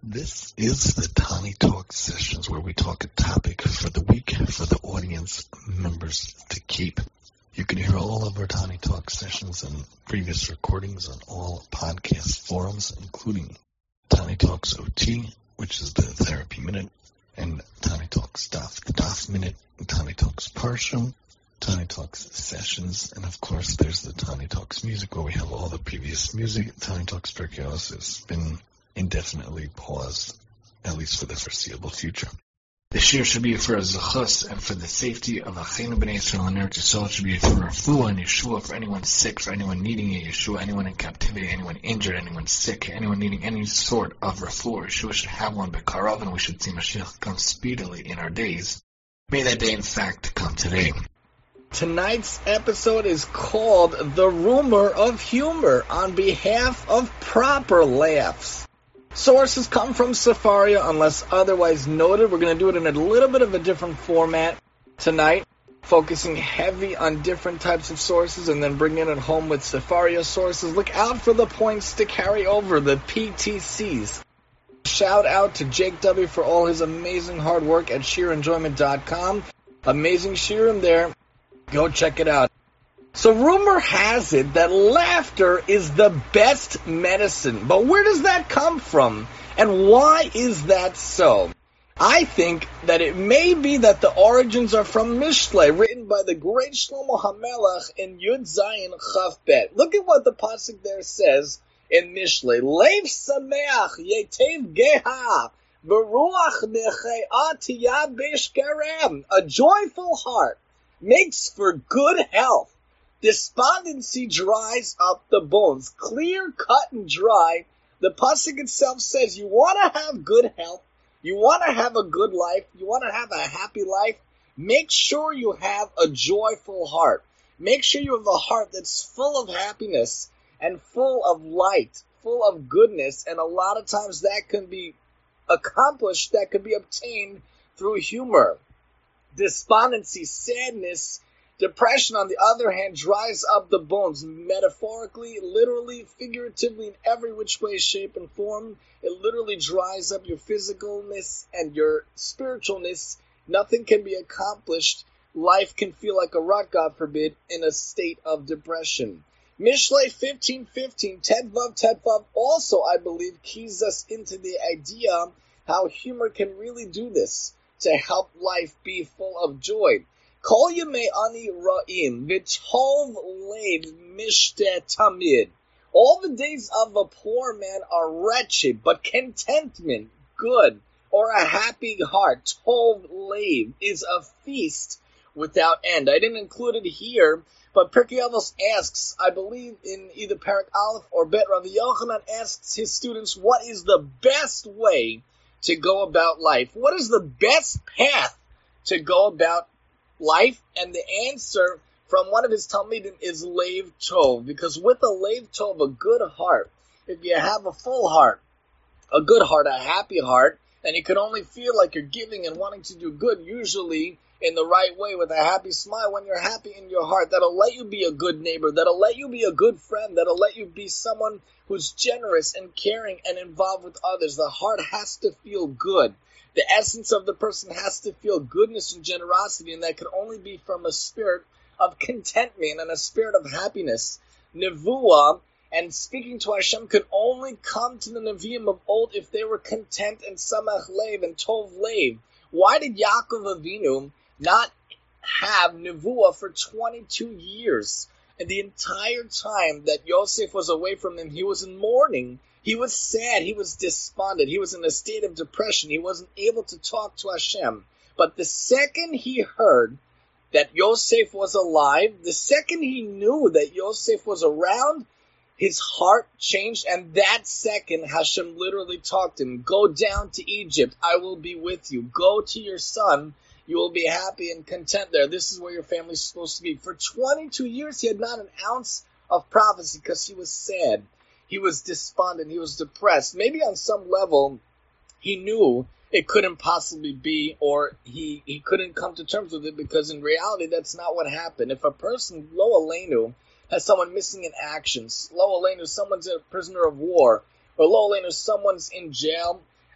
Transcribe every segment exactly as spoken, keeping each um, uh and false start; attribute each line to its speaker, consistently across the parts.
Speaker 1: This is the Tani Talk sessions where we talk a topic for the week for the audience members to keep. You can hear all of our Tani Talk sessions and previous recordings on all podcast forums, including Tani Talks O T, which is the Therapy Minute, and Tani Talks Daf, the Daf Minute, and Tani Talks Parsha, Tani Talks Sessions, and of course there's the Tani Talks Music where we have all the previous music. Tani Talks Pirkei Avos has been indefinitely paused, at least for the foreseeable future. The shir should be for a zechus and for the safety of Achenu B'nai Yisrael and Eretz Yisrael. It should be for refuah and Yeshua, for anyone sick, for anyone needing a Yeshua, anyone in captivity, anyone injured, anyone sick, anyone needing any sort of refuah. Yeshua should have one B'karov, and we should see Mashiach come speedily in our days. May that day, in fact, come today. Tonight's episode is called The Rumor of Humor, on behalf of Proper Laughs. Sources come from Sefaria, unless otherwise noted. We're going to do it in a little bit of a different format tonight, focusing heavy on different types of sources and then bringing it home with Sefaria sources. Look out for the points to carry over, the P T Cs. Shout out to Jake W. for all his amazing hard work at sheer enjoyment dot com. Amazing shirim there. Go check it out. So rumor has it that laughter is the best medicine. But where does that come from? And why is that so? I think that it may be that the origins are from Mishlei, written by the great Shlomo HaMelech in Yud Zayin Chaf Bet. Look at what the pasuk there says in Mishlei. Leiv sameach yetev geha beruach necheah tiyah beshkerem. A joyful heart makes for good health. Despondency dries up the bones. Clear, cut, and dry. The pasuk itself says you want to have good health, you want to have a good life, you want to have a happy life, make sure you have a joyful heart. Make sure you have a heart that's full of happiness and full of light, full of goodness, and a lot of times that can be accomplished, that can be obtained through humor. Despondency, sadness, depression, on the other hand, dries up the bones, metaphorically, literally, figuratively, in every which way, shape, and form. It literally dries up your physicalness and your spiritualness. Nothing can be accomplished. Life can feel like a rut, God forbid, in a state of depression. Mishlei fifteen fifteen, Tedvav Tedvav, also, I believe, keys us into the idea how humor can really do this, to help life be full of joy. Kol yemei ani ra'im v'tov leiv mishte tamid. All the days of a poor man are wretched, but contentment, good, or a happy heart, tov leiv, is a feast without end. I didn't include it here, but Pirkei Avos asks, I believe in either Parak Aleph or Bet, Rav Yochanan asks his students, what is the best way to go about life? What is the best path to go about life? And the answer from one of his Talmidim is Leiv Tov, because with a Leiv Tov, a good heart, if you have a full heart, a good heart, a happy heart, and you can only feel like you're giving and wanting to do good, usually in the right way with a happy smile, when you're happy in your heart, that'll let you be a good neighbor, that'll let you be a good friend, that'll let you be someone who's generous and caring and involved with others. The heart has to feel good. The essence of the person has to feel goodness and generosity, and that can only be from a spirit of contentment and a spirit of happiness. Nevuah and speaking to Hashem could only come to the Nevi'im of old if they were content and samach leiv and tov leiv. Why did Yaakov Avinu not have Nevuah for twenty-two years? And the entire time that Yosef was away from him, he was in mourning. He was sad. He was despondent. He was in a state of depression. He wasn't able to talk to Hashem. But the second he heard that Yosef was alive, the second he knew that Yosef was around, his heart changed. And that second, Hashem literally talked to him. Go down to Egypt. I will be with you. Go to your son. You will be happy and content there. This is where your family is supposed to be. For twenty-two years, he had not an ounce of prophecy because he was sad. He was despondent. He was depressed. Maybe on some level, he knew it couldn't possibly be, or he, he couldn't come to terms with it, because in reality, that's not what happened. If a person, lo aleinu, has someone missing in action, lo aleinu, someone's a prisoner of war, or lo aleinu, someone's in jail,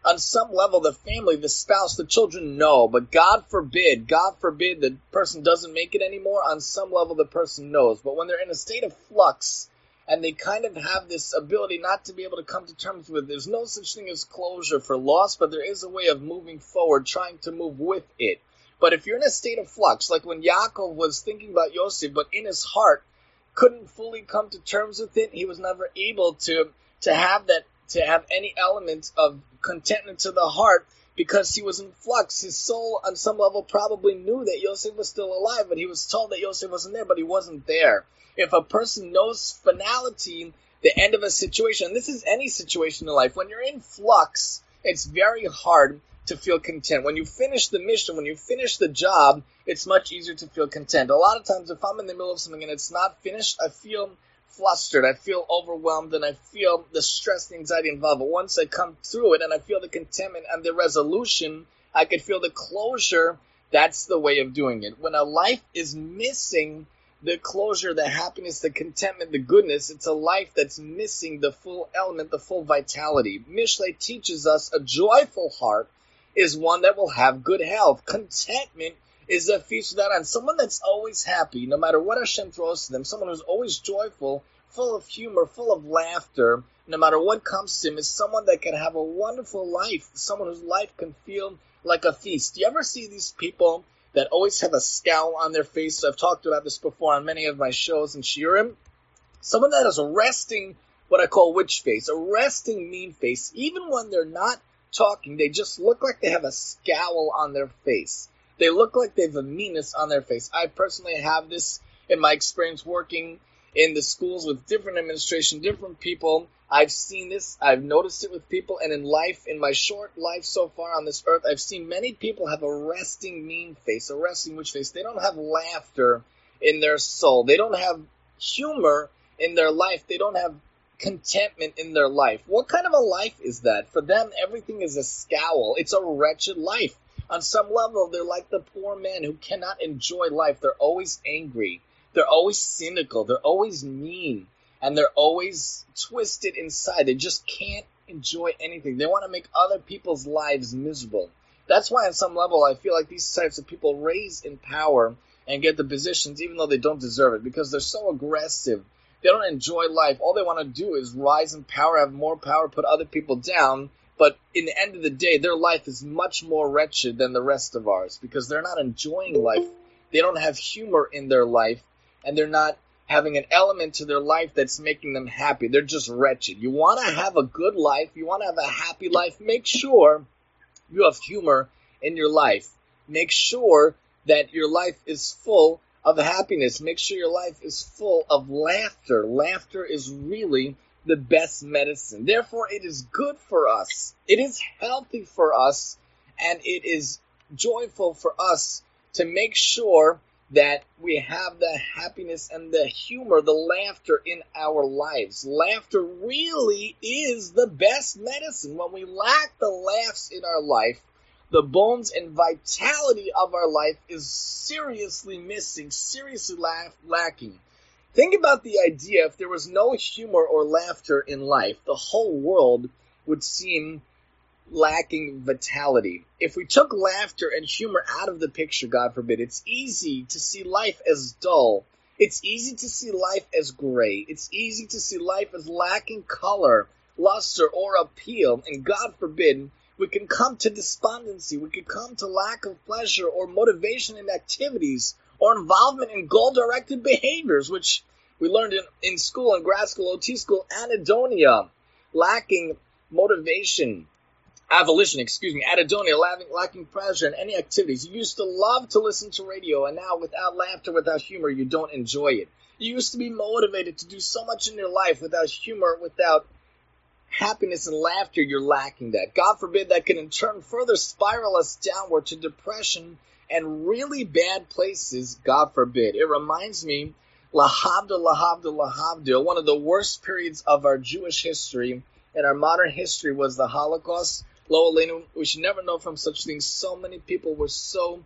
Speaker 2: On some level, the family, the spouse, the children know, but God forbid, God forbid the person doesn't make it anymore. On some level, the person knows. But when they're in a state of flux and they kind of have this ability not to be able to come to terms with, there's no such thing as closure for loss, but there is a way of moving forward, trying to move with it. But if you're in a state of flux, like when Yaakov was thinking about Yosef, but in his heart couldn't fully come to terms with it, he was never able to to have that, to have any element of contentment to the heart, because he was in flux. His soul, on some level, probably knew that Yosef was still alive, but he was told that Yosef wasn't there, but he wasn't there. If a person knows finality, the end of a situation, and this is any situation in life, when you're in flux, it's very hard to feel content. When you finish the mission, when you finish the job, it's much easier to feel content. A lot of times, if I'm in the middle of something and it's not finished, I feel flustered, I feel overwhelmed, and I feel the stress, the anxiety involved. But once I come through it and I feel the contentment and the resolution, I could feel the closure. That's the way of doing it. When a life is missing the closure, the happiness, the contentment, the goodness, it's a life that's missing the full element, the full vitality. Mishlei teaches us a joyful heart is one that will have good health. Contentment is a feature that on someone that's always happy, no matter what Hashem throws to them, someone who's always joyful, full of humor, full of laughter, no matter what comes to him, is someone that can have a wonderful life, someone whose life can feel like a feast. Do you ever see these people that always have a scowl on their face? I've talked about this before on many of my shows in Shiurim. Someone that has a resting, what I call witch face, a resting mean face. Even when they're not talking, they just look like they have a scowl on their face. They look like they have a meanness on their face. I personally have this in my experience working in the schools with different administration, different people. I've seen this. I've noticed it with people. And in life, in my short life so far on this earth, I've seen many people have a resting mean face, a resting witch face. They don't have laughter in their soul. They don't have humor in their life. They don't have contentment in their life. What kind of a life is that? For them, everything is a scowl. It's a wretched life. On some level, they're like the poor man who cannot enjoy life. They're always angry. They're always cynical. They're always mean. And they're always twisted inside. They just can't enjoy anything. They want to make other people's lives miserable. That's why on some level I feel like these types of people raise in power and get the positions even though they don't deserve it, because they're so aggressive. They don't enjoy life. All they want to do is rise in power, have more power, put other people down. But in the end of the day, their life is much more wretched than the rest of ours, because they're not enjoying life. They don't have humor in their life, and they're not having an element to their life that's making them happy. They're just wretched. You want to have a good life, you want to have a happy life, make sure you have humor in your life. Make sure that your life is full of happiness. Make sure your life is full of laughter. Laughter is really the best medicine. Therefore, it is good for us. It is healthy for us, and it is joyful for us to make sure that we have the happiness and the humor, the laughter in our lives. Laughter really is the best medicine. When we lack the laughs in our life, the bones and vitality of our life is seriously missing, seriously la- lacking. Think about the idea, if there was no humor or laughter in life, the whole world would seem lacking vitality. If we took laughter and humor out of the picture, God forbid, it's easy to see life as dull. It's easy to see life as gray. It's easy to see life as lacking color, luster, or appeal. And God forbid, we can come to despondency. We can come to lack of pleasure or motivation in activities or involvement in goal-directed behaviors, which we learned in, in school, in grad school, O T school, anhedonia, lacking motivation. Avolition, excuse me, anhedonia, lacking, lacking pleasure in any activities. You used to love to listen to radio, and now without laughter, without humor, you don't enjoy it. You used to be motivated to do so much in your life without humor, without happiness and laughter, you're lacking that. God forbid that can in turn further spiral us downward to depression and really bad places, God forbid. It reminds me, lahavdil, lahavdil, lahavdil, one of the worst periods of our Jewish history and our modern history was the Holocaust. Lo Aleinu, we should never know from such things. So many people were so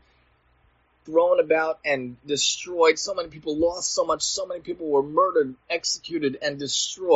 Speaker 2: thrown about and destroyed. So many people lost so much. So many people were murdered, executed, and destroyed.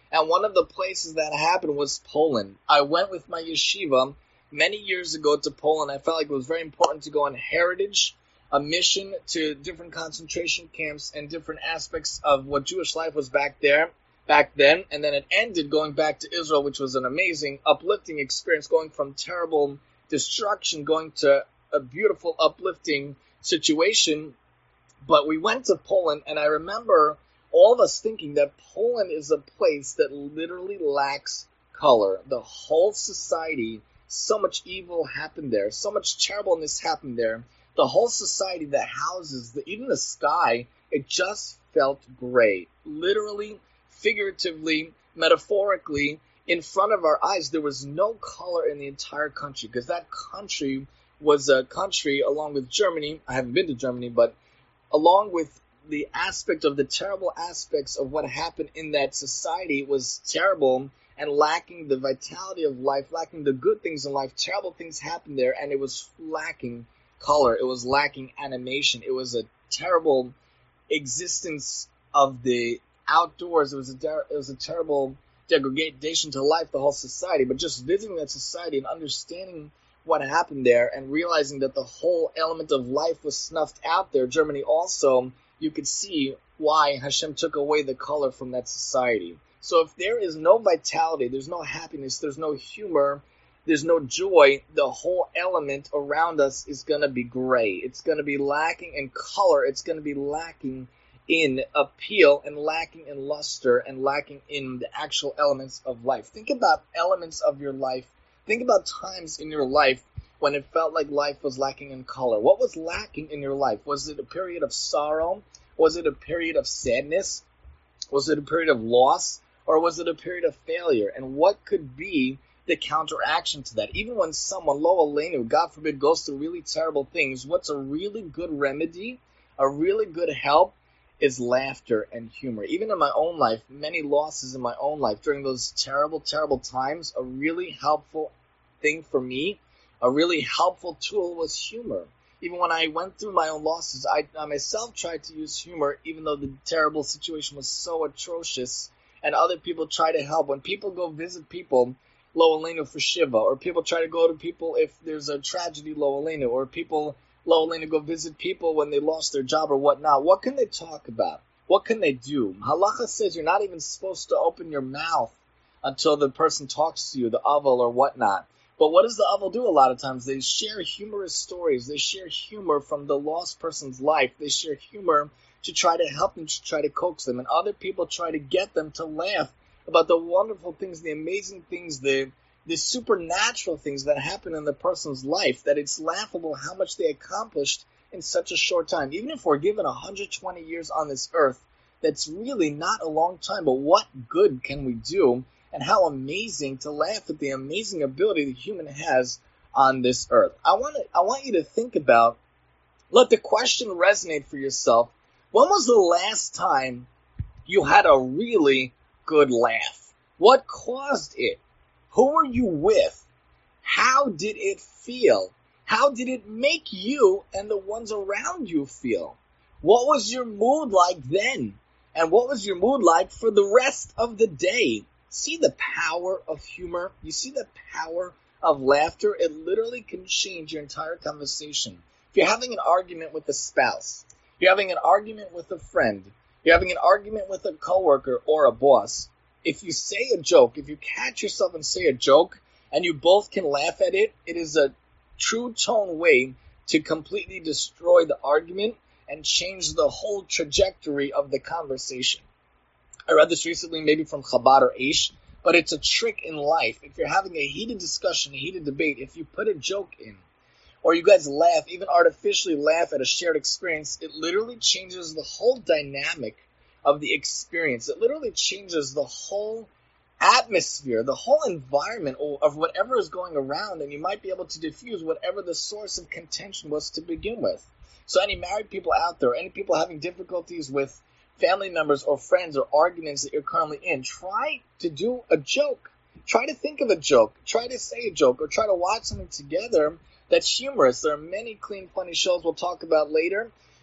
Speaker 2: And one of the places that happened was Poland. I went with my yeshiva many years ago to Poland. I felt like it was very important to go on heritage, a mission to different concentration camps and different aspects of what Jewish life was back there, back then. And then it ended going back to Israel, which was an amazing, uplifting experience, going from terrible destruction, going to a beautiful, uplifting situation. But we went to Poland, and I remember all of us thinking that Poland is a place that literally lacks color. The whole society, so much evil happened there, so much terribleness happened there. The whole society, the houses, the, even the sky, it just felt gray. Literally, figuratively, metaphorically, in front of our eyes, there was no color in the entire country, because that country was a country, along with Germany, I haven't been to Germany, but along with the aspect of the terrible aspects of what happened in that society was terrible and lacking the vitality of life, lacking the good things in life. Terrible things happened there, and it was lacking color. It was lacking animation. It was a terrible existence of the outdoors. It was a der- it was a terrible degradation to life, the whole society. But just visiting that society and understanding what happened there and realizing that the whole element of life was snuffed out there, Germany also, you could see why Hashem took away the color from that society. So if there is no vitality, there's no happiness, there's no humor, there's no joy, the whole element around us is going to be gray. It's going to be lacking in color. It's going to be lacking in appeal and lacking in luster and lacking in the actual elements of life. Think about elements of your life. Think about times in your life when it felt like life was lacking in color. What was lacking in your life? Was it a period of sorrow? Was it a period of sadness? Was it a period of loss? Or was it a period of failure? And what could be the counteraction to that? Even when someone, lo aleinu, God forbid, goes through really terrible things, what's a really good remedy, a really good help, is laughter and humor. Even in my own life, many losses in my own life, during those terrible, terrible times, a really helpful thing for me, a really helpful tool was humor. Even when I went through my own losses, I, I myself tried to use humor, even though the terrible situation was so atrocious, and other people try to help. When people go visit people, lo aleinu for Shiva, or people try to go to people if there's a tragedy, lo aleinu, or people, lo aleinu, go visit people when they lost their job or whatnot, what can they talk about? What can they do? Halacha says you're not even supposed to open your mouth until the person talks to you, the aval or whatnot. But what does the aval do a lot of times? They share humorous stories. They share humor from the lost person's life. They share humor to try to help them, to try to coax them. And other people try to get them to laugh about the wonderful things, the amazing things, the the supernatural things that happen in the person's life, that it's laughable how much they accomplished in such a short time. Even if we're given one hundred twenty years on this earth, that's really not a long time, but what good can we do? And how amazing to laugh at the amazing ability the human has on this earth. I want to, I want you to think about, let the question resonate for yourself. When was the last time you had a really good laugh? What caused it? Who were you with? How did it feel? How did it make you and the ones around you feel? What was your mood like then? And what was your mood like for the rest of the day? See the power of humor? You see the power of laughter? It literally can change your entire conversation. If you're having an argument with a spouse, you're having an argument with a friend, you're having an argument with a coworker or a boss, if you say a joke, if you catch yourself and say a joke, and you both can laugh at it, it is a true tone way to completely destroy the argument and change the whole trajectory of the conversation. I read this recently, maybe from Chabad or Aish, but it's a trick in life. If you're having a heated discussion, a heated debate, if you put a joke in, or you guys laugh, even artificially laugh at a shared experience, it literally changes the whole dynamic of the experience. It literally changes the whole atmosphere, the whole environment of whatever is going around, and you might be able to diffuse whatever the source of contention was to begin with. So any married people out there, any people having difficulties with family members or friends or arguments that you're currently in, try to do a joke. Try to think of a joke. Try to say a joke, or try to watch something together that's humorous. There are many clean, funny shows we'll talk about later,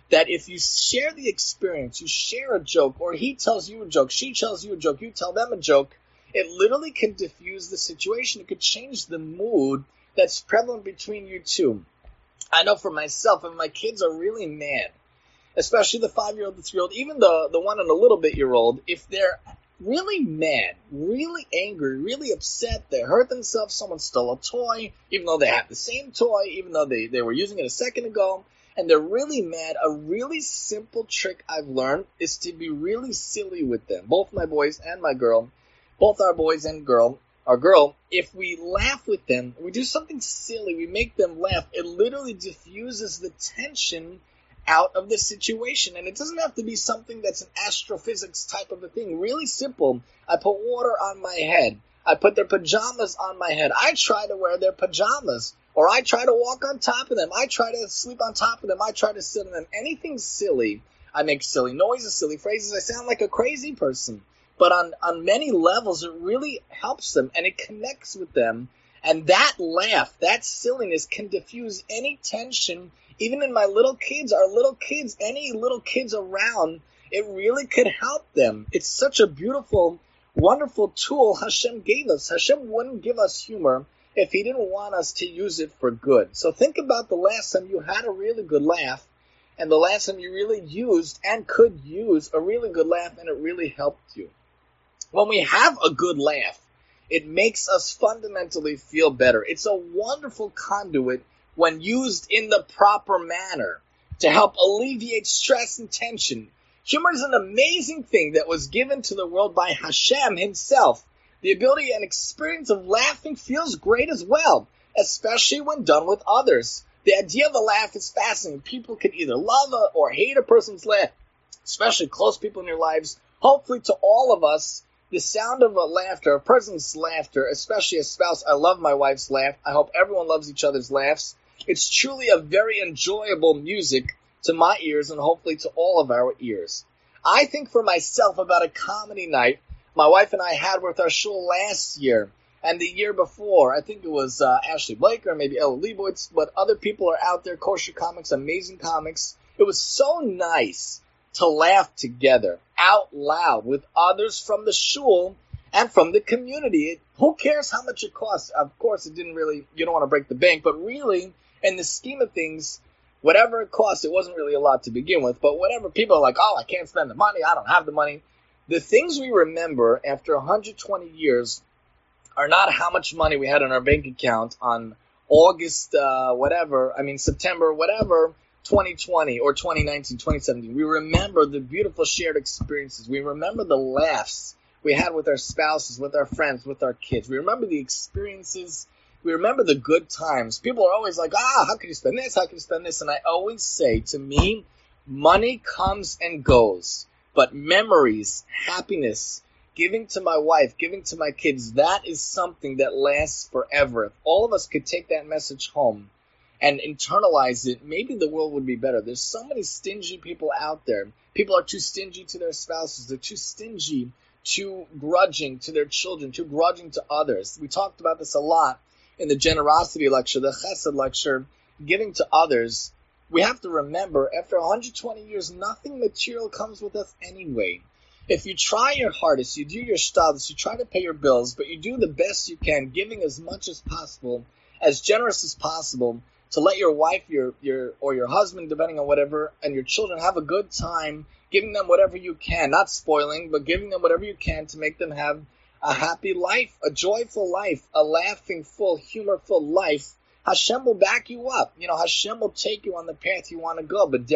Speaker 2: that if you share the experience, you share a joke, or he tells you a joke, she tells you a joke, you tell them a joke, it literally can diffuse the situation. It could change the mood that's prevalent between you two. I know for myself, if my kids are really mad, especially the five-year-old, the three-year-old, even the, the one and a little bit-year-old, if they're really mad, really angry, really upset, they hurt themselves, someone stole a toy, even though they have the same toy, even though they, they were using it a second ago, and they're really mad, a really simple trick I've learned is to be really silly with them. Both my boys and my girl, both our boys and girl, our girl, if we laugh with them, we do something silly, we make them laugh, it literally diffuses the tension out of the situation. And it doesn't have to be something that's an astrophysics type of a thing. Really simple. I put water on my head. I put their pajamas on my head. I try to wear their pajamas. Or I try to walk on top of them. I try to sleep on top of them. I try to sit on them. Anything silly. I make silly noises, silly phrases. I sound like a crazy person. But on, on many levels, it really helps them. And it connects with them. And that laugh, that silliness can diffuse any tension. Even in my little kids, our little kids, any little kids around, it really could help them. It's such a beautiful, wonderful tool Hashem gave us. Hashem wouldn't give us humor if he didn't want us to use it for good. So think about the last time you had a really good laugh and the last time you really used and could use a really good laugh and it really helped you. When we have a good laugh, it makes us fundamentally feel better. It's a wonderful conduit when used in the proper manner to help alleviate stress and tension. Humor is an amazing thing that was given to the world by Hashem himself. The ability and experience of laughing feels great as well, especially when done with others. The idea of a laugh is fascinating. People can either love a, or hate a person's laugh, especially close people in your lives. Hopefully to all of us, the sound of a laughter, a person's laughter, especially a spouse. I love my wife's laugh. I hope everyone loves each other's laughs. It's truly a very enjoyable music to my ears and hopefully to all of our ears. I think for myself about a comedy night my wife and I had with our shul last year and the year before. I think it was uh, Ashley Blake or maybe Ella Leibowitz, but other people are out there, kosher comics, amazing comics. It was so nice to laugh together out loud with others from the shul and from the community. It, who cares how much it costs? Of course, it didn't really, you don't want to break the bank, but really, in the scheme of things, whatever it costs, it wasn't really a lot to begin with, but whatever, people are like, oh, I can't spend the money, I don't have the money. The things we remember after one hundred twenty years are not how much money we had in our bank account on August, uh, whatever, I mean, September, whatever, twenty twenty or twenty nineteen, twenty seventeen. We remember the beautiful shared experiences. We remember the laughs we had with our spouses, with our friends, with our kids. We remember the experiences. We remember the good times. People are always like, ah, how can you spend this? How can you spend this? And I always say, to me, money comes and goes. But memories, happiness, giving to my wife, giving to my kids, that is something that lasts forever. If all of us could take that message home and internalize it, maybe the world would be better. There's so many stingy people out there. People are too stingy to their spouses. They're too stingy, too grudging to their children, too grudging to others. We talked about this a lot in the generosity lecture, the chesed lecture, giving to others. We have to remember, after one hundred twenty years, nothing material comes with us anyway. If you try your hardest, you do your shtadlus, you try to pay your bills, but you do the best you can, giving as much as possible, as generous as possible, to let your wife, your your or your husband, depending on whatever, and your children have a good time, giving them whatever you can, not spoiling, but giving them whatever you can to make them have a happy life, a joyful life, a laughing, full, humor-full life. Hashem will back you up. You know, Hashem will take you on the path you want to go. But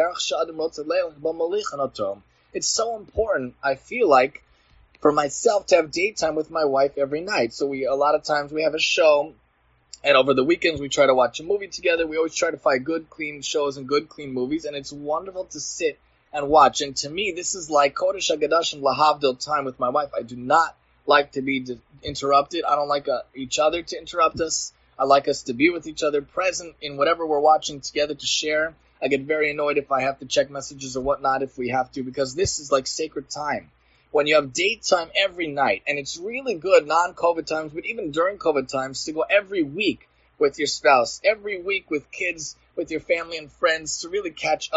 Speaker 2: it's so important, I feel like, for myself to have daytime with my wife every night. So we, a lot of times we have a show, and over the weekends we try to watch a movie together. We always try to find good, clean shows and good, clean movies, and it's wonderful to sit and watch. And to me, this is like Kodesh HaGadashim Lahavdil time with my wife. I do not like to be interrupted. I don't like uh, each other to interrupt us. I like us to be with each other, present in whatever we're watching together to share. I get very annoyed if I have to check messages or whatnot if we have to, because this is like sacred time. When you have daytime every night, and it's really good non-COVID times, but even during COVID times, to go every week with your spouse, every week with kids, with your family and friends, to really catch up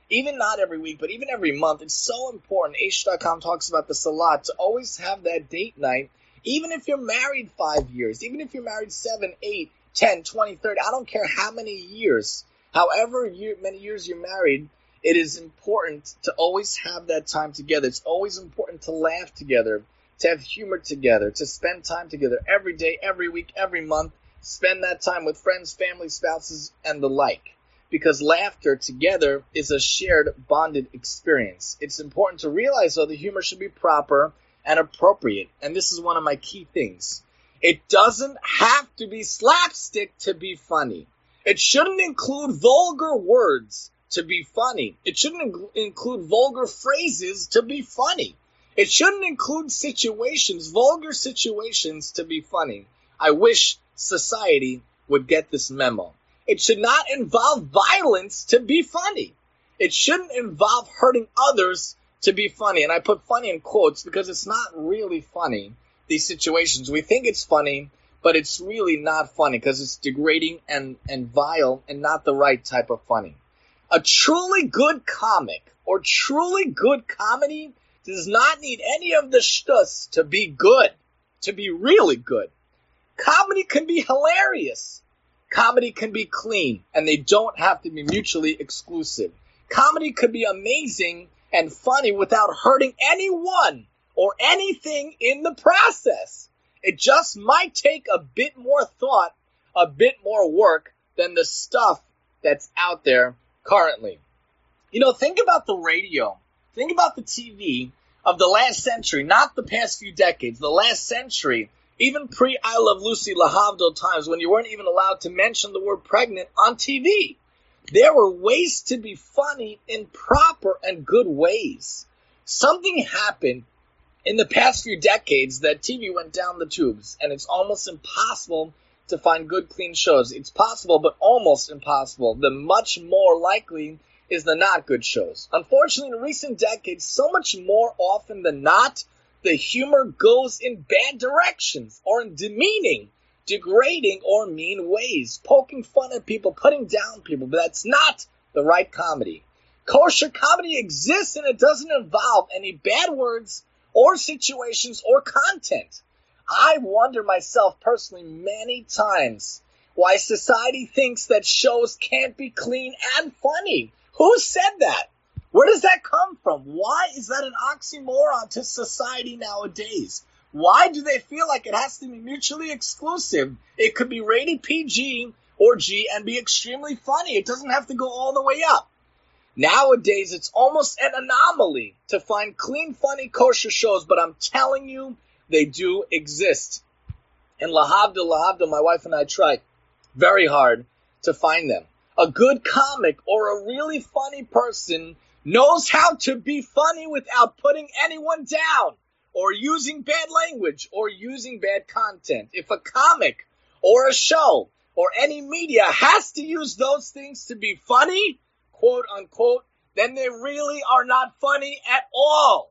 Speaker 2: even not every week, but even every month, it's so important. Aish dot com talks about this a lot, to always have that date night, even if you're married five years, even if you're married seven, eight, ten, twenty, thirty, I don't care how many years, however year, many years you're married, it is important to always have that time together. It's always important to laugh together, to have humor together, to spend time together every day, every week, every month. Spend that time with friends, family, spouses, and the like. Because laughter together is a shared, bonded experience. It's important to realize, though, the humor should be proper and appropriate. And this is one of my key things. It doesn't have to be slapstick to be funny. It shouldn't include vulgar words to be funny. It shouldn't in- include vulgar phrases to be funny. It shouldn't include situations, vulgar situations, to be funny. I wish society would get this memo. It should not involve violence to be funny. It shouldn't involve hurting others to be funny. And I put funny in quotes because it's not really funny, these situations. We think it's funny, but it's really not funny because it's degrading and, and vile and not the right type of funny. A truly good comic or truly good comedy does not need any of the shtus to be good, to be really good. Comedy can be hilarious. Comedy can be clean, and they don't have to be mutually exclusive. Comedy could be amazing and funny without hurting anyone or anything in the process. It just might take a bit more thought, a bit more work than the stuff that's out there currently. You know, think about the radio. Think about the T V of the last century, not the past few decades, the last century. Even pre-I Love Lucy Lahavdil times when you weren't even allowed to mention the word pregnant on T V. There were ways to be funny in proper and good ways. Something happened in the past few decades that T V went down the tubes, and it's almost impossible to find good, clean shows. It's possible, but almost impossible. The much more likely is the not good shows. Unfortunately, in recent decades, so much more often than not, the humor goes in bad directions or in demeaning, degrading, or mean ways, poking fun at people, putting down people, but that's not the right comedy. Kosher comedy exists and it doesn't involve any bad words or situations or content. I wonder myself personally many times why society thinks that shows can't be clean and funny. Who said that? Where does that come from? Why is that an oxymoron to society nowadays? Why do they feel like it has to be mutually exclusive? It could be rated P G or G and be extremely funny. It doesn't have to go all the way up. Nowadays, it's almost an anomaly to find clean, funny, kosher shows, but I'm telling you, they do exist. And lahavdil, lahavdil, my wife and I tried very hard to find them. A good comic or a really funny person knows how to be funny without putting anyone down or using bad language or using bad content. If a comic or a show or any media has to use those things to be funny, quote unquote, then they really are not funny at all.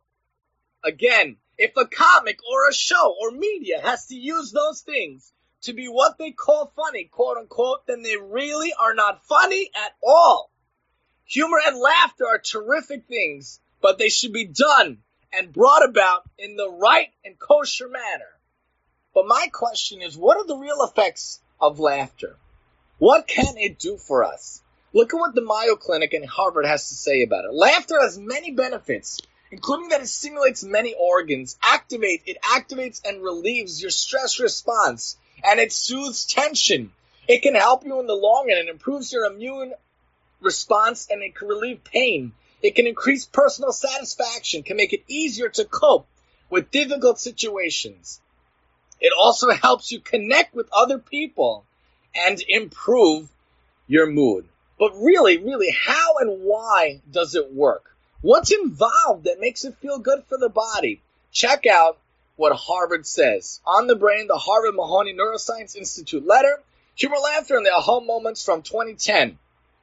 Speaker 2: Again, if a comic or a show or media has to use those things to be what they call funny, quote unquote, then they really are not funny at all. Humor and laughter are terrific things, but they should be done and brought about in the right and kosher manner. But my question is, what are the real effects of laughter? What can it do for us? Look at what the Mayo Clinic in Harvard has to say about it. Laughter has many benefits, including that it stimulates many organs, activate, it activates and relieves your stress response, and it soothes tension. It can help you in the long run and improves your immune response, and it can relieve pain. It can increase personal satisfaction, can make it easier to cope with difficult situations. It also helps you connect with other people and improve your mood. But really, really, how and why does it work? What's involved that makes it feel good for the body? Check out what Harvard says. On the Brain, the Harvard Mahoney Neuroscience Institute letter, Humor, Laughter, and the Aha Moments from twenty ten.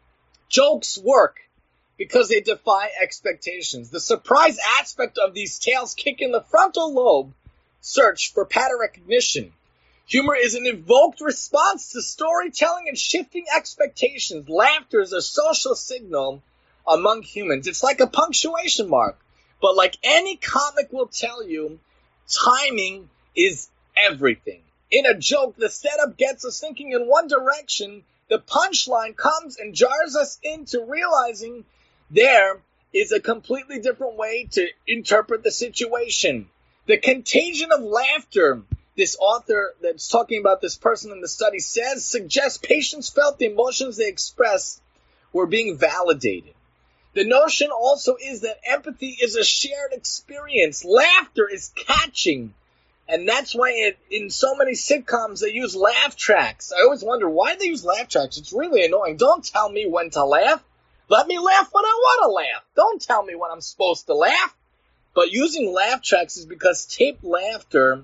Speaker 2: Jokes work because they defy expectations. The surprise aspect of these tales kick in the frontal lobe search for pattern recognition. Humor is an evoked response to storytelling and shifting expectations. Laughter is a social signal among humans. It's like a punctuation mark. But like any comic will tell you, timing is everything. In a joke, the setup gets us thinking in one direction. The punchline comes and jars us into realizing there is a completely different way to interpret the situation. The contagion of laughter, this author that's talking about this person in the study says, suggests patients felt the emotions they expressed were being validated. The notion also is that empathy is a shared experience. Laughter is catching. And that's why it, in so many sitcoms they use laugh tracks. I always wonder why they use laugh tracks. It's really annoying. Don't tell me when to laugh. Let me laugh when I want to laugh. Don't tell me when I'm supposed to laugh. But using laugh tracks is because taped laughter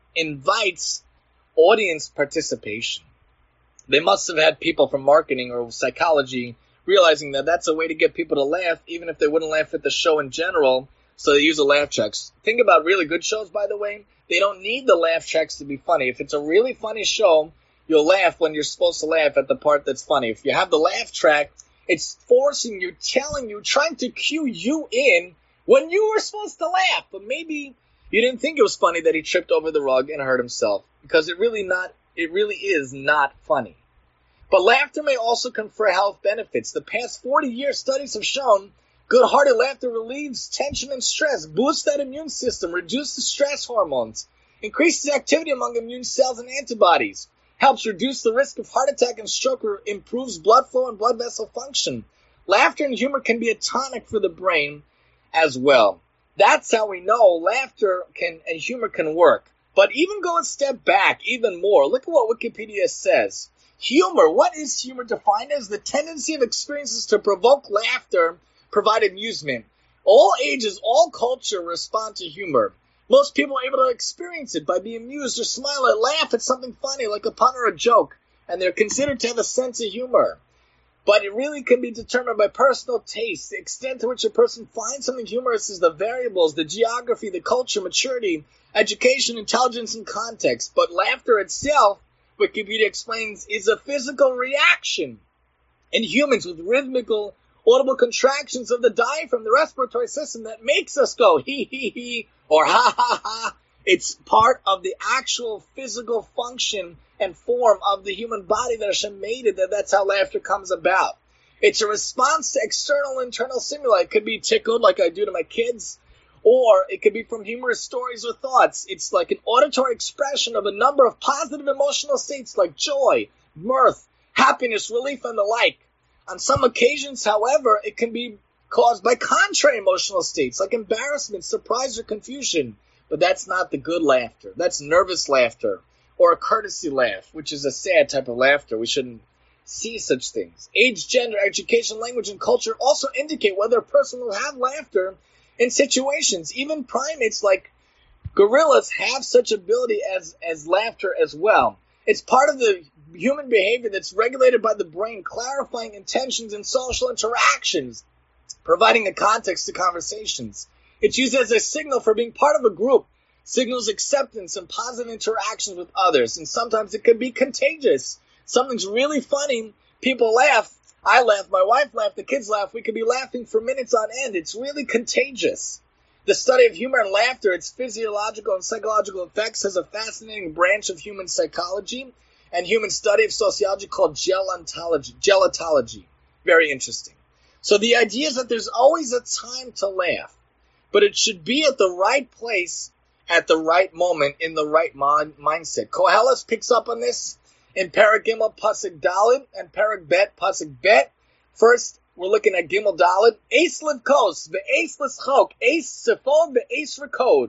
Speaker 2: invites audience participation. They must have had people from marketing or psychology realizing that that's a way to get people to laugh, even if they wouldn't laugh at the show in general, so they use a laugh tracks. Think about really good shows, by the way. They don't need the laugh tracks to be funny. If it's a really funny show, you'll laugh when you're supposed to laugh at the part that's funny. If you have the laugh track, it's forcing you, telling you, trying to cue you in when you were supposed to laugh. But maybe you didn't think it was funny that he tripped over the rug and hurt himself, because it really not, it really is not funny. But laughter may also confer health benefits. The past forty years, studies have shown good-hearted laughter relieves tension and stress, boosts that immune system, reduces stress hormones, increases activity among immune cells and antibodies, helps reduce the risk of heart attack and stroke, or improves blood flow and blood vessel function. Laughter and humor can be a tonic for the brain as well. That's how we know laughter can and humor can work. But even go a step back even more. Look at what Wikipedia says. Humor. What is humor? Defined as the tendency of experiences to provoke laughter, provide amusement. All ages, all culture respond to humor. Most people are able to experience it by being amused or smile or laugh at something funny like a pun or a joke, and they're considered to have a sense of humor. But it really can be determined by personal taste. The extent to which a person finds something humorous is the variables, the geography, the culture, maturity, education, intelligence, and context. But laughter itself, Wikipedia explains, is a physical reaction in humans with rhythmical, audible contractions of the diaphragm, the respiratory system, that makes us go hee hee hee or ha ha ha. It's part of the actual physical function and form of the human body that Hashem made it, that that's how laughter comes about. It's a response to external and internal stimuli. It could be tickled like I do to my kids, or it could be from humorous stories or thoughts. It's like an auditory expression of a number of positive emotional states like joy, mirth, happiness, relief, and the like. On some occasions, however, it can be caused by contrary emotional states like embarrassment, surprise, or confusion. But that's not the good laughter. That's nervous laughter, or a courtesy laugh, which is a sad type of laughter. We shouldn't see such things. Age, gender, education, language, and culture also indicate whether a person will have laughter in situations. Even primates like gorillas have such ability as, as laughter as well. It's part of the human behavior that's regulated by the brain, clarifying intentions in social interactions, providing a context to conversations. It's used as a signal for being part of a group, signals acceptance and positive interactions with others, and sometimes it can be contagious. Something's really funny, people laugh, I laugh, my wife laughed, the kids laugh, we could be laughing for minutes on end. It's really contagious. The study of humor and laughter, its physiological and psychological effects, has a fascinating branch of human psychology and human study of sociology called gelotology. Gelotology. Very interesting. So the idea is that there's always a time to laugh, but it should be at the right place, at the right moment, in the right mind- mindset. Koheles picks up on this in Perek Gimel Pasuk Dalet and Perek Bet Pasuk Bet. First, we're looking at Gimel Dalet. Eis Livkos, ve'eis Lischok, eis Sefod, ve'eis Rekod.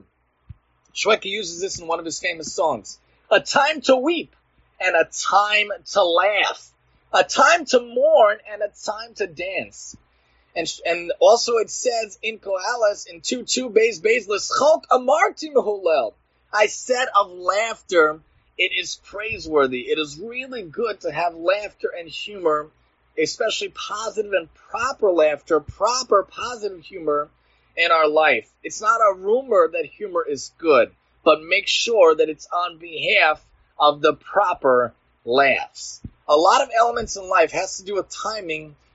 Speaker 2: Shweki uses this in one of his famous songs. A time to weep and a time to laugh. A time to mourn and a time to dance. And, and also it says in Koheles, in two two Beis Beis, Lischok amarti mehulel. I said of laughter, it is praiseworthy. It is really good to have laughter and humor, especially positive and proper laughter, proper positive humor in our life. It's not a rumor that humor is good, but make sure that it's on behalf of the proper laughs. A lot of elements in life has to do with timing,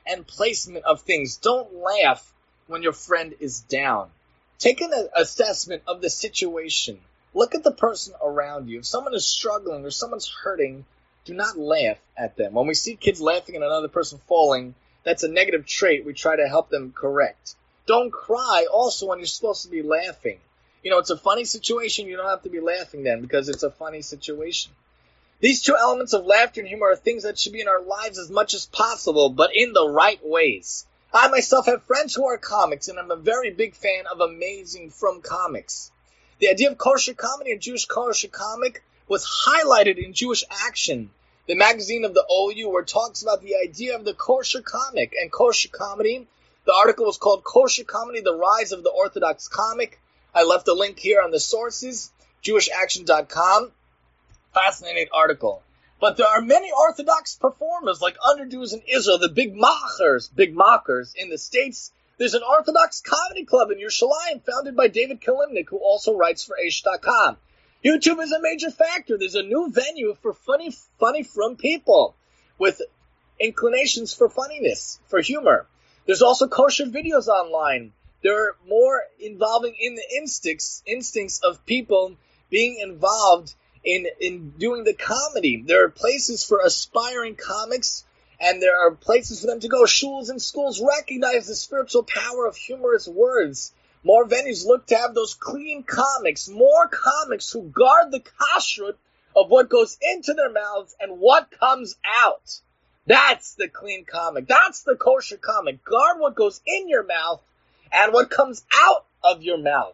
Speaker 2: and placement of things. Don't laugh when your friend is down. Take an assessment of the situation. Look at the person around you. If someone is struggling or someone's hurting, do not laugh at them. When we see kids laughing at another person falling, that's a negative trait we try to help them correct. Don't cry also when you're supposed to be laughing. You know, it's a funny situation, you don't have to be laughing then because it's a funny situation. These two elements of laughter and humor are things that should be in our lives as much as possible, but in the right ways. I myself have friends who are comics, and I'm a very big fan of Amazing From Comics. The idea of kosher comedy and Jewish kosher comic was highlighted in Jewish Action, the magazine of the O U, where it talks about the idea of the kosher comic and kosher comedy. The article was called Kosher Comedy, The Rise of the Orthodox Comic. I left a link here on the sources, jewish action dot com. Fascinating article. But there are many Orthodox performers like underdoers in Israel, the big mockers, big mockers in the States. There's an Orthodox comedy club in Yerushalayim founded by David Kalimnik, who also writes for Aish dot com. YouTube is a major factor. There's a new venue for funny, funny from people with inclinations for funniness, for humor. There's also kosher videos online. They're more involving in the instincts, instincts of people being involved in, in doing the comedy. There are places for aspiring comics, and there are places for them to go. Shuls and schools recognize the spiritual power of humorous words. More venues look to have those clean comics, more comics who guard the kashrut of what goes into their mouths and what comes out. That's the clean comic. That's the kosher comic. Guard what goes in your mouth and what comes out of your mouth.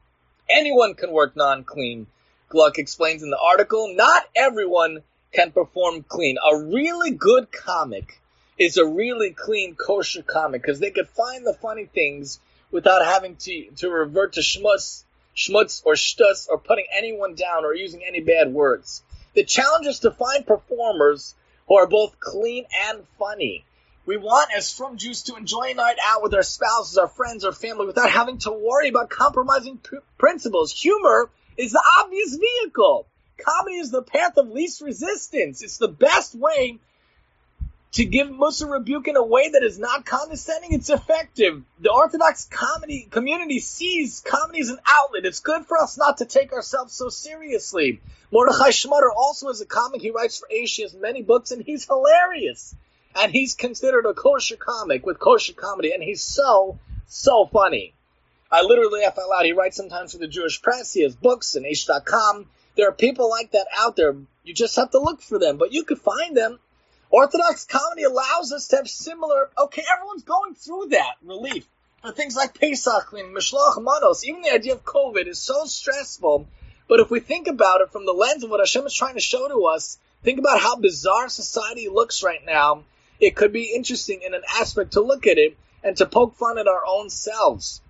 Speaker 2: Anyone can work non-clean, Gluck explains in the article. Not everyone can perform clean. A really good comic is a really clean kosher comic because they could find the funny things without having to, to revert to schmutz, schmutz or shtus or putting anyone down or using any bad words. The challenge is to find performers who are both clean and funny. We want, as Frum Jews, to enjoy a night out with our spouses, our friends, our family, without having to worry about compromising p- principles. Humor is the obvious vehicle. Comedy is the path of least resistance. It's the best way to give Musa rebuke in a way that is not condescending. It's effective. The Orthodox comedy community sees comedy as an outlet. It's good for us not to take ourselves so seriously. Mordechai Schmutter also has a comic. He writes for Aish. He has many books, and he's hilarious. And he's considered a kosher comic with kosher comedy, and he's so, so funny. I literally laugh out loud. He writes sometimes for the Jewish press. He has books and Aish dot com. There are people like that out there. You just have to look for them, but you could find them. Orthodox comedy allows us to have similar, okay, everyone's going through that relief. For things like Pesach and Mishloach Manos, even the idea of COVID is so stressful. But if we think about it from the lens of what Hashem is trying to show to us, think about how bizarre society looks right now. It could be interesting in an aspect to look at it and to poke fun at our own selves.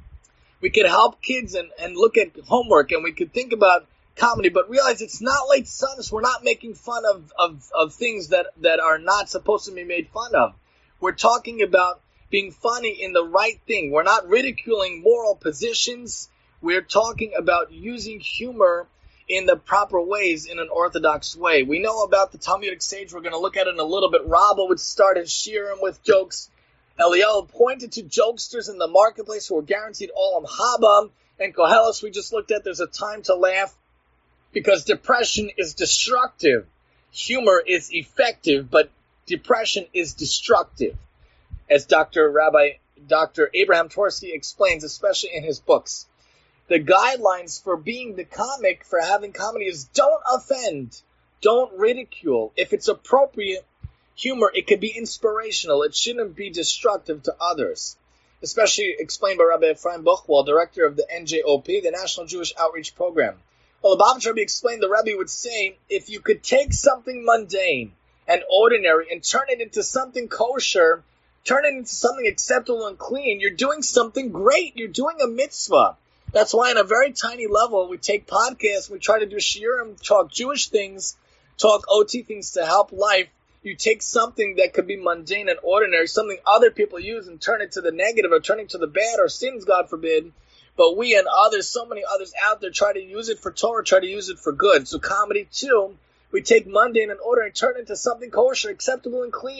Speaker 2: We could help kids and, and look at homework, and we could think about comedy, but realize it's not late Sunnis. We're not making fun of, of, of things that, that are not supposed to be made fun of. We're talking about being funny in the right thing. We're not ridiculing moral positions. We're talking about using humor in the proper ways, in an orthodox way. We know about the Talmudic sage. We're going to look at it in a little bit. Rabba would start his shirim with jokes. Eliel pointed to jokesters in the marketplace who were guaranteed olam haba. And Koheles, we just looked at, there's a time to laugh because depression is destructive. Humor is effective, but depression is destructive, as Doctor Rabbi Doctor Abraham Tversky explains, especially in his books. The guidelines for being the comic, for having comedy, is don't offend, don't ridicule. If it's appropriate humor, it can be inspirational. It shouldn't be destructive to others. Especially explained by Rabbi Ephraim Buchwald, director of the N J O P, the National Jewish Outreach Program. Well, the Lubavitch Rebbe explained, the Rebbe would say, if you could take something mundane and ordinary and turn it into something kosher, turn it into something acceptable and clean, you're doing something great. You're doing a mitzvah. That's why on a very tiny level, we take podcasts, we try to do shiurim, talk Jewish things, talk O T things to help life. You take something that could be mundane and ordinary, something other people use, and turn it to the negative or turn it to the bad or sins, God forbid. But we and others, so many others out there, try to use it for Torah, try to use it for good. So comedy, too, we take mundane and ordinary and turn it into something kosher, acceptable, and clean.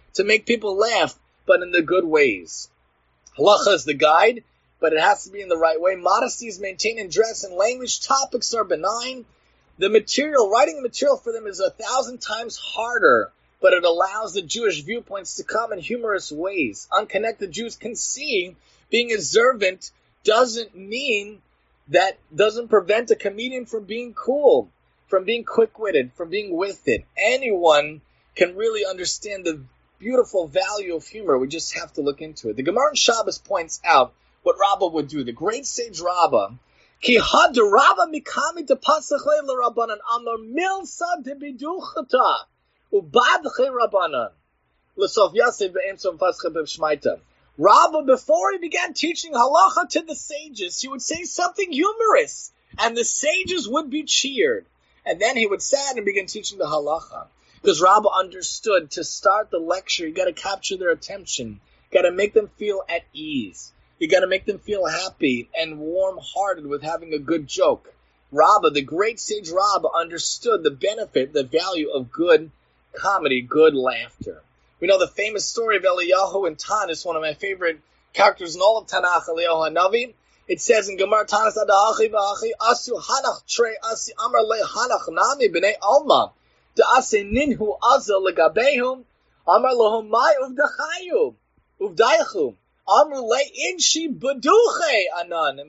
Speaker 2: to make people laugh, but in the good ways. Halacha is the guide, but it has to be in the right way. Modesty is maintained in dress and language. Topics are benign. The material, writing the material for them is a thousand times harder, but it allows the Jewish viewpoints to come in humorous ways. Unconnected Jews can see being observant doesn't mean that doesn't prevent a comedian from being cool, from being quick-witted, from being with it. Anyone can really understand the beautiful value of humor. We just have to look into it. The Gemara in Shabbos points out what Rabbah would do. The great sage Rabbah, Ki had Rabbah mikami de pasachle l'Rabbanan amar milsa de biduchata ubadche Rabbanan l'sof Yasef ve'emsom pasche b'shmaita. Rabbah, before he began teaching halacha to the sages, he would say something humorous, and the sages would be cheered. And then he would sit and begin teaching the halacha. Because Rabbah understood to start the lecture, you got to capture their attention. You got to make them feel at ease. You got to make them feel happy and warm-hearted with having a good joke. Rabbah, the great sage Rabbah, understood the benefit, the value of good comedy, good laughter. We know the famous story of Eliyahu and Tanis, one of my favorite characters in all of Tanakh, Eliyahu HaNavi. It says in Gemara, Tanis adahachi v'achi asu hanach trei asi amar le hanach nami b'nei alma da'ase ninhu azza legabehum amar lahum mai uvdachayu uvdayachu amar le inshi beduche anan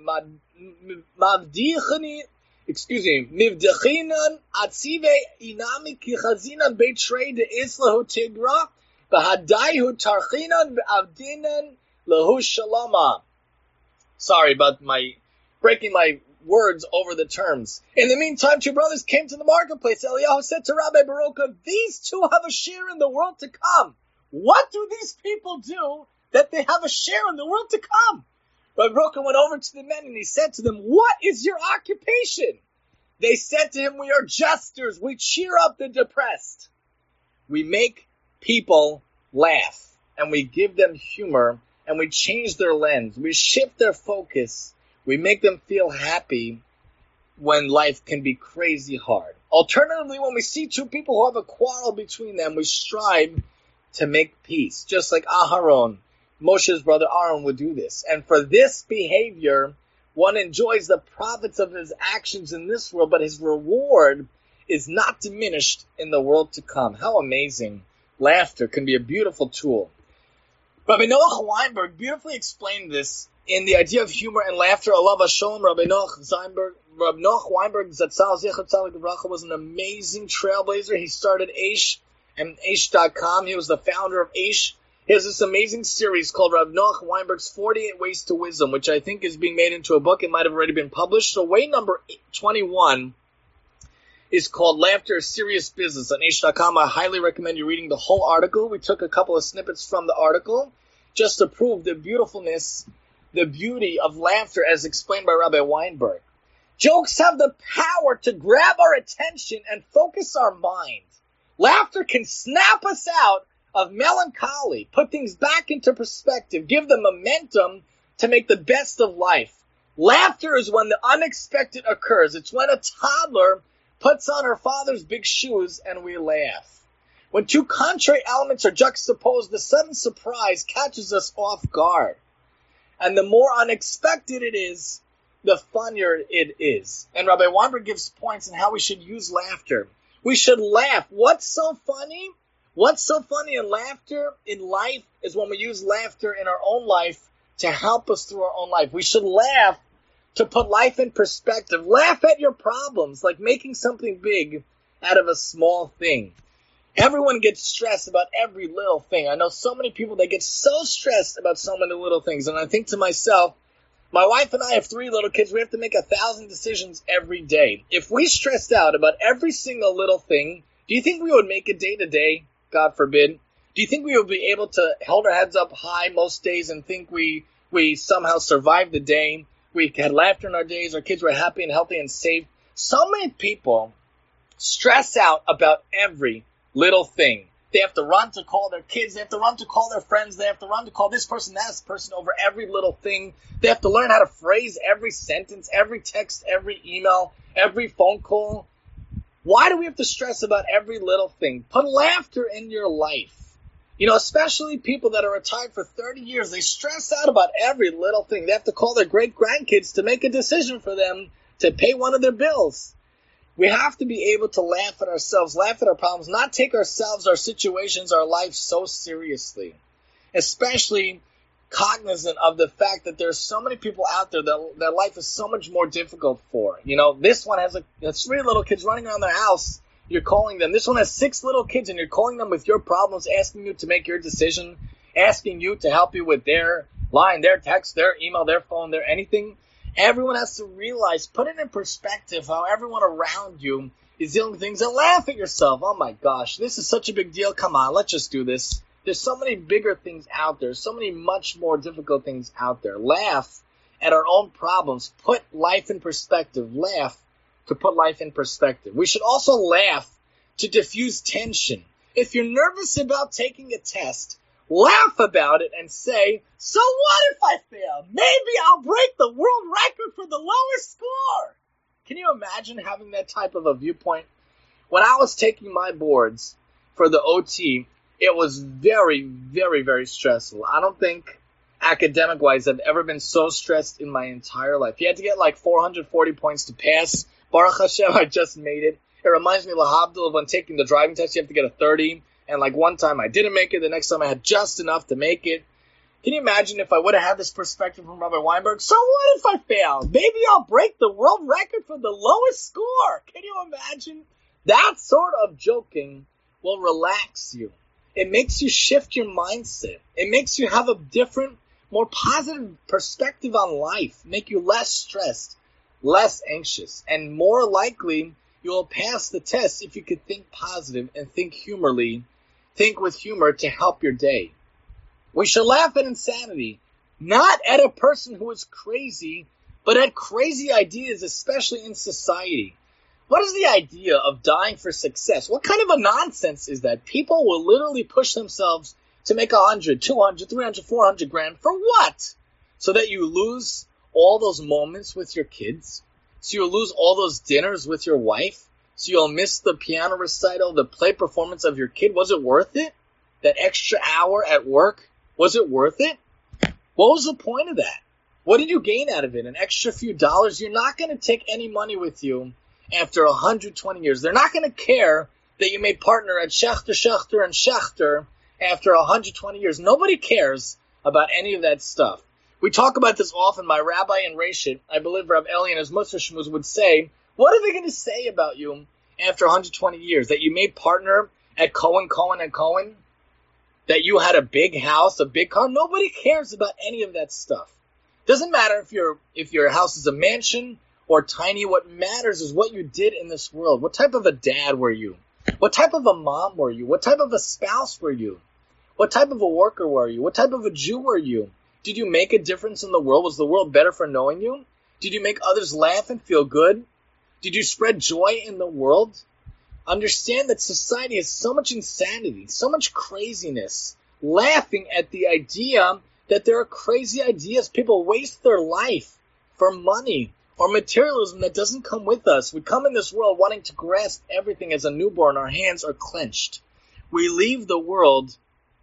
Speaker 2: mavdichani excuse me mivdechinan atzive inami kichazinan beitrei de islahu tigra b'hadaihu tarchinan b'avdinan lahu shalama. Sorry about my breaking my words over the terms. In the meantime, two brothers came to the marketplace. Eliyahu said to Rabbi Baruch, these two have a share in the world to come. What do these people do that they have a share in the world to come? Rabbi Baruch went over to the men and he said to them, what is your occupation? They said to him, we are jesters. We cheer up the depressed. We make people laugh and we give them humor. And we change their lens. We shift their focus. We make them feel happy when life can be crazy hard. Alternatively, when we see two people who have a quarrel between them, we strive to make peace. Just like Aharon, Moshe's brother Aaron would do this. And for this behavior, one enjoys the profits of his actions in this world, but his reward is not diminished in the world to come. How amazing. Laughter can be a beautiful tool. Rabbi Noach Weinberg beautifully explained this in the idea of humor and laughter. Alav Hashem, Rabbi Noach Weinberg, Rabbi Noach Weinberg Zatzal Zechat Tzaddik Livracha was an amazing trailblazer. He started Aish and Aish dot com. He was the founder of Aish. He has this amazing series called Rabbi Noach Weinberg's forty-eight Ways to Wisdom, which I think is being made into a book. It might have already been published. So way number twenty-one is called Laughter is Serious Business on Aish dot com. I highly recommend you reading the whole article. We took a couple of snippets from the article just to prove the beautifulness, the beauty of laughter as explained by Rabbi Weinberg. Jokes have the power to grab our attention and focus our mind. Laughter can snap us out of melancholy, put things back into perspective, give them momentum to make the best of life. Laughter is when the unexpected occurs. It's when a toddler puts on her father's big shoes and we laugh. When two contrary elements are juxtaposed, the sudden surprise catches us off guard. And the more unexpected it is, the funnier it is. And Rabbi Weinberg gives points on how we should use laughter. We should laugh. What's so funny? What's so funny in laughter in life is when we use laughter in our own life to help us through our own life. We should laugh to put life in perspective. Laugh at your problems, like making something big out of a small thing. Everyone gets stressed about every little thing. I know so many people that get so stressed about so many little things. And I think to myself, my wife and I have three little kids. We have to make a thousand decisions every day. If we stressed out about every single little thing, do you think we would make it day to day? God forbid. Do you think we would be able to hold our heads up high most days and think we, we somehow survived the day? We had laughter in our days. Our kids were happy and healthy and safe. So many people stress out about every little thing. They have to run to call their kids. They have to run to call their friends. They have to run to call this person, that person over every little thing. They have to learn how to phrase every sentence, every text, every email, every phone call. Why do we have to stress about every little thing? Put laughter in your life. You know, especially people that are retired for thirty years, they stress out about every little thing. They have to call their great-grandkids to make a decision for them to pay one of their bills. We have to be able to laugh at ourselves, laugh at our problems, not take ourselves, our situations, our life so seriously. Especially cognizant of the fact that there's so many people out there that their life is so much more difficult for. You know, this one has, a, has three little kids running around their house. You're calling them. This one has six little kids, and you're calling them with your problems, asking you to make your decision, asking you to help you with their line, their text, their email, their phone, their anything. Everyone has to realize, put it in perspective, how everyone around you is dealing with things, and laugh at yourself. Oh my gosh, this is such a big deal. Come on, let's just do this. There's so many bigger things out there, so many much more difficult things out there. Laugh at our own problems. Put life in perspective. Laugh to put life in perspective. We should also laugh to diffuse tension. If you're nervous about taking a test, laugh about it and say, so what if I fail? Maybe I'll break the world record for the lowest score. Can you imagine having that type of a viewpoint? When I was taking my boards for the O T, it was very, very, very stressful. I don't think academic-wise I've ever been so stressed in my entire life. You had to get like four hundred forty points to pass. Baruch Hashem, I just made it. It reminds me, lahabdil, of when taking the driving test, you have to get a thirty. And like one time I didn't make it, the next time I had just enough to make it. Can you imagine if I would have had this perspective from Rabbi Weinberg? So what if I fail? Maybe I'll break the world record for the lowest score. Can you imagine? That sort of joking will relax you. It makes you shift your mindset. It makes you have a different, more positive perspective on life. Make you less stressed, less anxious, and more likely you will pass the test if you could think positive and think humorly, think with humor to help your day. We should laugh at insanity, not at a person who is crazy, but at crazy ideas, especially in society. What is the idea of dying for success? What kind of a nonsense is that? People will literally push themselves to make one hundred, two hundred, three hundred, four hundred grand. For what? So that you lose all those moments with your kids? So you'll lose all those dinners with your wife? So you'll miss the piano recital, the play performance of your kid? Was it worth it? That extra hour at work? Was it worth it? What was the point of that? What did you gain out of it? An extra few dollars? You're not going to take any money with you after one hundred twenty years. They're not going to care that you may partner at Schechter, Schechter, and Schechter after one hundred twenty years. Nobody cares about any of that stuff. We talk about this often. My rabbi in Reshit, I believe Rav Eli and his Musar Shmuz would say, what are they going to say about you after one hundred twenty years? That you may partner at Cohen, Cohen, and Cohen? That you had a big house, a big car? Nobody cares about any of that stuff. Doesn't matter if your if your house is a mansion or tiny. What matters is what you did in this world. What type of a dad were you? What type of a mom were you? What type of a spouse were you? What type of a worker were you? What type of a Jew were you? Did you make a difference in the world? Was the world better for knowing you? Did you make others laugh and feel good? Did you spread joy in the world? Understand that society has so much insanity, so much craziness, laughing at the idea that there are crazy ideas. People waste their life for money or materialism that doesn't come with us. We come in this world wanting to grasp everything as a newborn. Our hands are clenched. We leave the world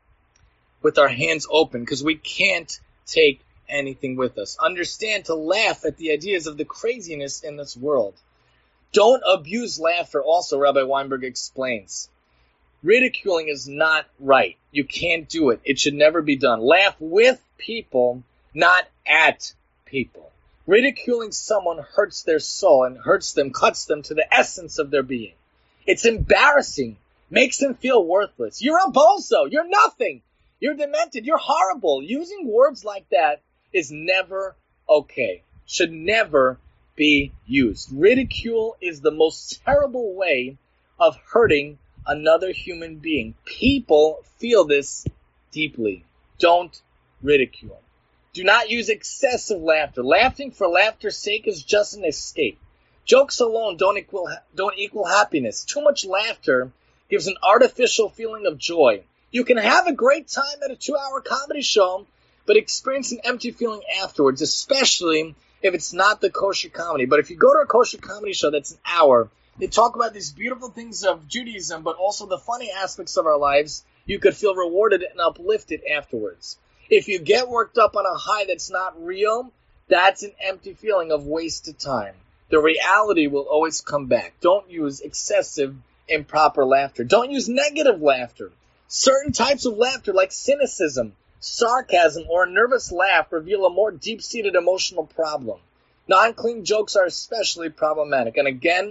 Speaker 2: with our hands open because we can't take anything with us. Understand to laugh at the ideas of the craziness in this world. Don't abuse laughter also, Rabbi Weinberg explains. Ridiculing is not right. You can't do it. It should never be done. Laugh with people, not at people. Ridiculing someone hurts their soul and hurts them, cuts them to the essence of their being. It's embarrassing. Makes them feel worthless. You're a bozo. You're nothing. You're demented. You're horrible. Using words like that is never okay. Should never be used. Ridicule is the most terrible way of hurting another human being. People feel this deeply. Don't ridicule. Do not use excessive laughter. Laughing for laughter's sake is just an escape. Jokes alone don't equal, don't equal happiness. Too much laughter gives an artificial feeling of joy. You can have a great time at a two-hour comedy show, but experience an empty feeling afterwards, especially if it's not the kosher comedy. But if you go to a kosher comedy show that's an hour, they talk about these beautiful things of Judaism, but also the funny aspects of our lives. you could feel rewarded and uplifted afterwards. If you get worked up on a high that's not real, that's an empty feeling of wasted time. The reality will always come back. Don't use excessive, improper laughter. Don't use negative laughter. Certain types of laughter, like cynicism, sarcasm, or a nervous laugh, reveal a more deep-seated emotional problem. Non-clean jokes are especially problematic. And again,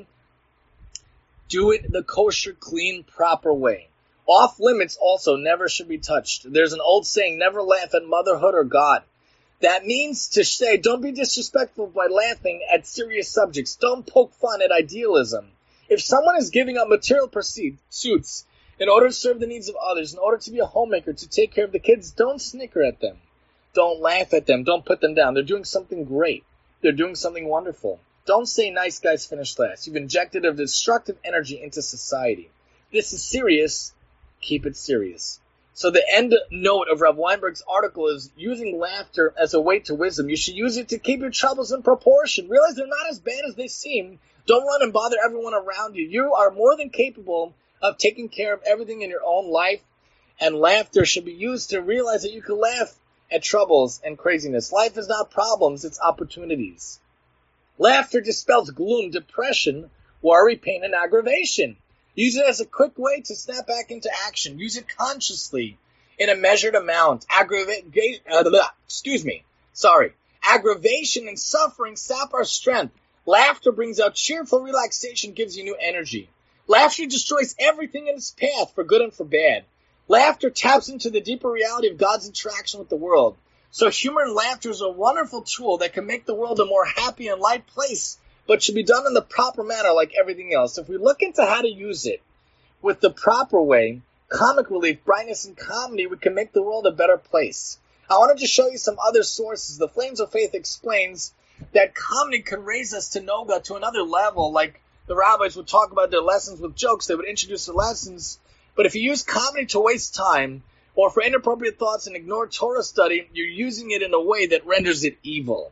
Speaker 2: do it the kosher, clean, proper way. Off-limits also never should be touched. There's an old saying, never laugh at motherhood or God. That means to say, don't be disrespectful by laughing at serious subjects. Don't poke fun at idealism. If someone is giving up material pursuits in order to serve the needs of others, in order to be a homemaker, to take care of the kids, don't snicker at them. Don't laugh at them. Don't put them down. They're doing something great. They're doing something wonderful. Don't say nice guys finish last. You've injected a destructive energy into society. This is serious. Keep it serious. So the end note of Rav Weinberg's article is using laughter as a way to wisdom. You should use it to keep your troubles in proportion. Realize they're not as bad as they seem. Don't run and bother everyone around you. You are more than capable of taking care of everything in your own life. And laughter should be used to realize that you can laugh at troubles and craziness. Life is not problems, it's opportunities. Laughter dispels gloom, depression, worry, pain, and aggravation. Use it as a quick way to snap back into action. Use it consciously in a measured amount. Aggrava- uh, excuse me. Sorry. Aggravation and suffering sap our strength. Laughter brings out cheerful relaxation, gives you new energy. Laughter destroys everything in its path, for good and for bad. Laughter taps into the deeper reality of God's interaction with the world. So humor and laughter is a wonderful tool that can make the world a more happy and light place, but should be done in the proper manner like everything else. If we look into how to use it with the proper way, comic relief, brightness, and comedy, we can make the world a better place. I wanted to show you some other sources. The Flames of Faith explains that comedy can raise us to Noga to another level, like the rabbis would talk about their lessons with jokes. They would introduce the lessons. But if you use comedy to waste time, or for inappropriate thoughts and ignore Torah study, you're using it in a way that renders it evil.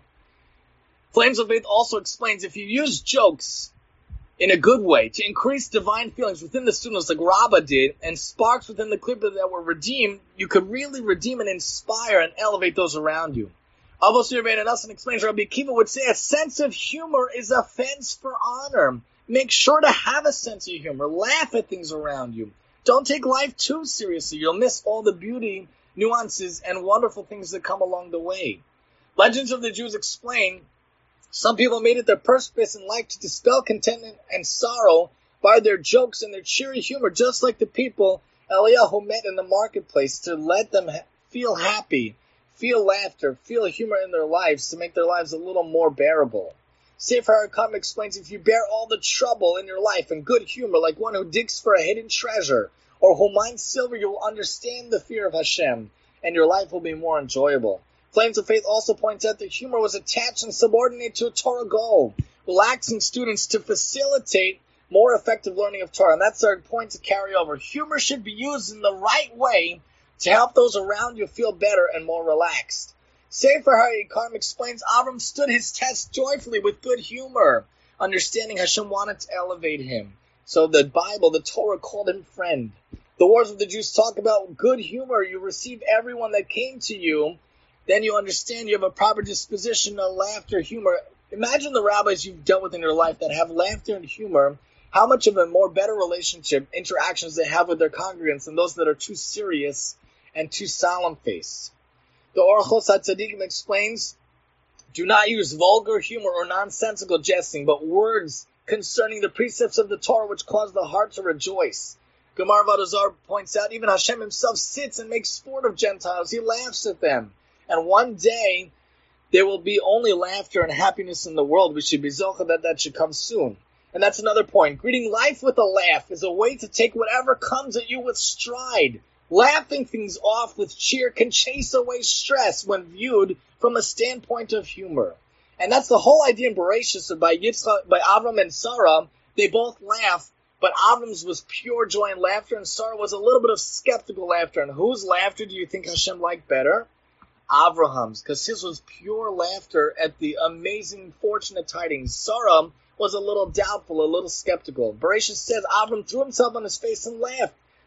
Speaker 2: Flames of Faith also explains if you use jokes in a good way to increase divine feelings within the students like Rabbah did, and sparks within the clipper that were redeemed, you could really redeem and inspire and elevate those around you. Avos Yerbein and Nassan explains, Rabbi Akiva would say, a sense of humor is a fence for honor. Make sure to have a sense of humor. Laugh at things around you. Don't take life too seriously. You'll miss all the beauty, nuances, and wonderful things that come along the way. Legends of the Jews explain, some people made it their purpose in life to dispel contentment and sorrow by their jokes and their cheery humor, just like the people Eliyahu met in the marketplace, to let them ha- feel happy, feel laughter, feel humor in their lives, to make their lives a little more bearable. Sefer HaKam explains, if you bear all the trouble in your life and good humor, like one who digs for a hidden treasure, or who mines silver, you will understand the fear of Hashem, and your life will be more enjoyable. Flames of Faith also points out that humor was attached and subordinate to a Torah goal, relaxing students to facilitate more effective learning of Torah. And that's our point to carry over. Humor should be used in the right way to help those around you feel better and more relaxed. Sefer HaKam explains, Avram stood his test joyfully with good humor, understanding Hashem wanted to elevate him. So the Bible, the Torah, called him friend. The Wars of the Jews talk about good humor. You receive everyone that came to you. Then you understand you have a proper disposition of laughter, humor. Imagine the rabbis you've dealt with in your life that have laughter and humor, how much of a more better relationship, interactions they have with their congregants than those that are too serious and too solemn-faced. The Orchos HaTzadikim explains, do not use vulgar humor or nonsensical jesting, but words concerning the precepts of the Torah which cause the heart to rejoice. Gemara Vadazar points out, even Hashem himself sits and makes sport of Gentiles. He laughs at them. And one day, there will be only laughter and happiness in the world. We should be zocha that that should come soon. And that's another point. Greeting life with a laugh is a way to take whatever comes at you with stride. Laughing things off with cheer can chase away stress when viewed from a standpoint of humor. And that's the whole idea in Bereshit by Yitzchak, by Avram and Sarah. They both laugh, but Avram's was pure joy and laughter, and Sarah was a little bit of skeptical laughter. And whose laughter do you think Hashem liked better? Abraham's, because his was pure laughter at the amazing, fortunate tidings. Sarah was a little doubtful, a little skeptical. Bereshit says Avram threw himself on his face and laughed.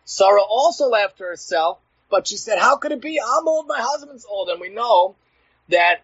Speaker 2: Sarah also laughed to herself, but she said, how could it be? I'm old, my husband's old. And we know that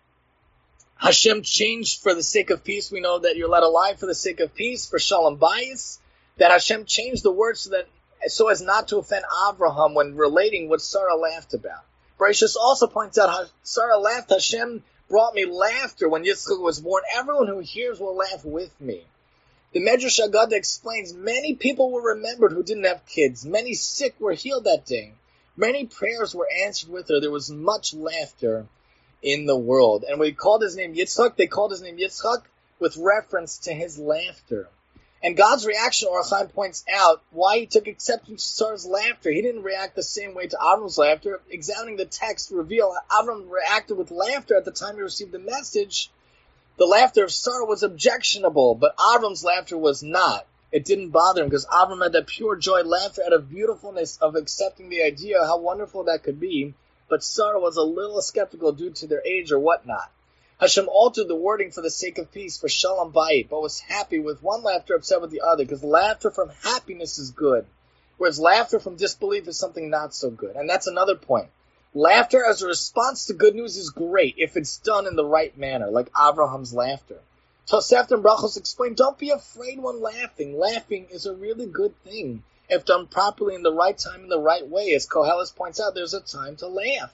Speaker 2: Hashem changed for the sake of peace. We know that you're let alive for the sake of peace, for shalom bayis, that Hashem changed the words so that so as not to offend Avraham when relating what Sarah laughed about. Bereshis also points out how Sarah laughed. Hashem brought me laughter when Yitzchak was born. Everyone who hears will laugh with me. The Medrash Haggadah explains many people were remembered who didn't have kids. Many sick were healed that day. Many prayers were answered with her. There was much laughter in the world. And when he called his name Yitzchak, they called his name Yitzchak with reference to his laughter. And God's reaction, Or HaChaim points out, why he took exception to Sarah's laughter. He didn't react the same way to Avram's laughter. Examining the text reveal Avram reacted with laughter at the time he received the message. The laughter of Sarah was objectionable, but Avram's laughter was not. It didn't bother him because Avram had that pure joy, laughter out of beautifulness of accepting the idea, how wonderful that could be. But Sarah was a little skeptical due to their age or whatnot. Hashem altered the wording for the sake of peace, for shalom bayit, but was happy with one laughter, upset with the other, because laughter from happiness is good, whereas laughter from disbelief is something not so good. And that's another point. Laughter as a response to good news is great if it's done in the right manner, like Abraham's laughter. Tosefta and Brachos explain, don't be afraid when laughing. Laughing is a really good thing if done properly in the right time, in the right way. As Koheles points out, there's a time to laugh.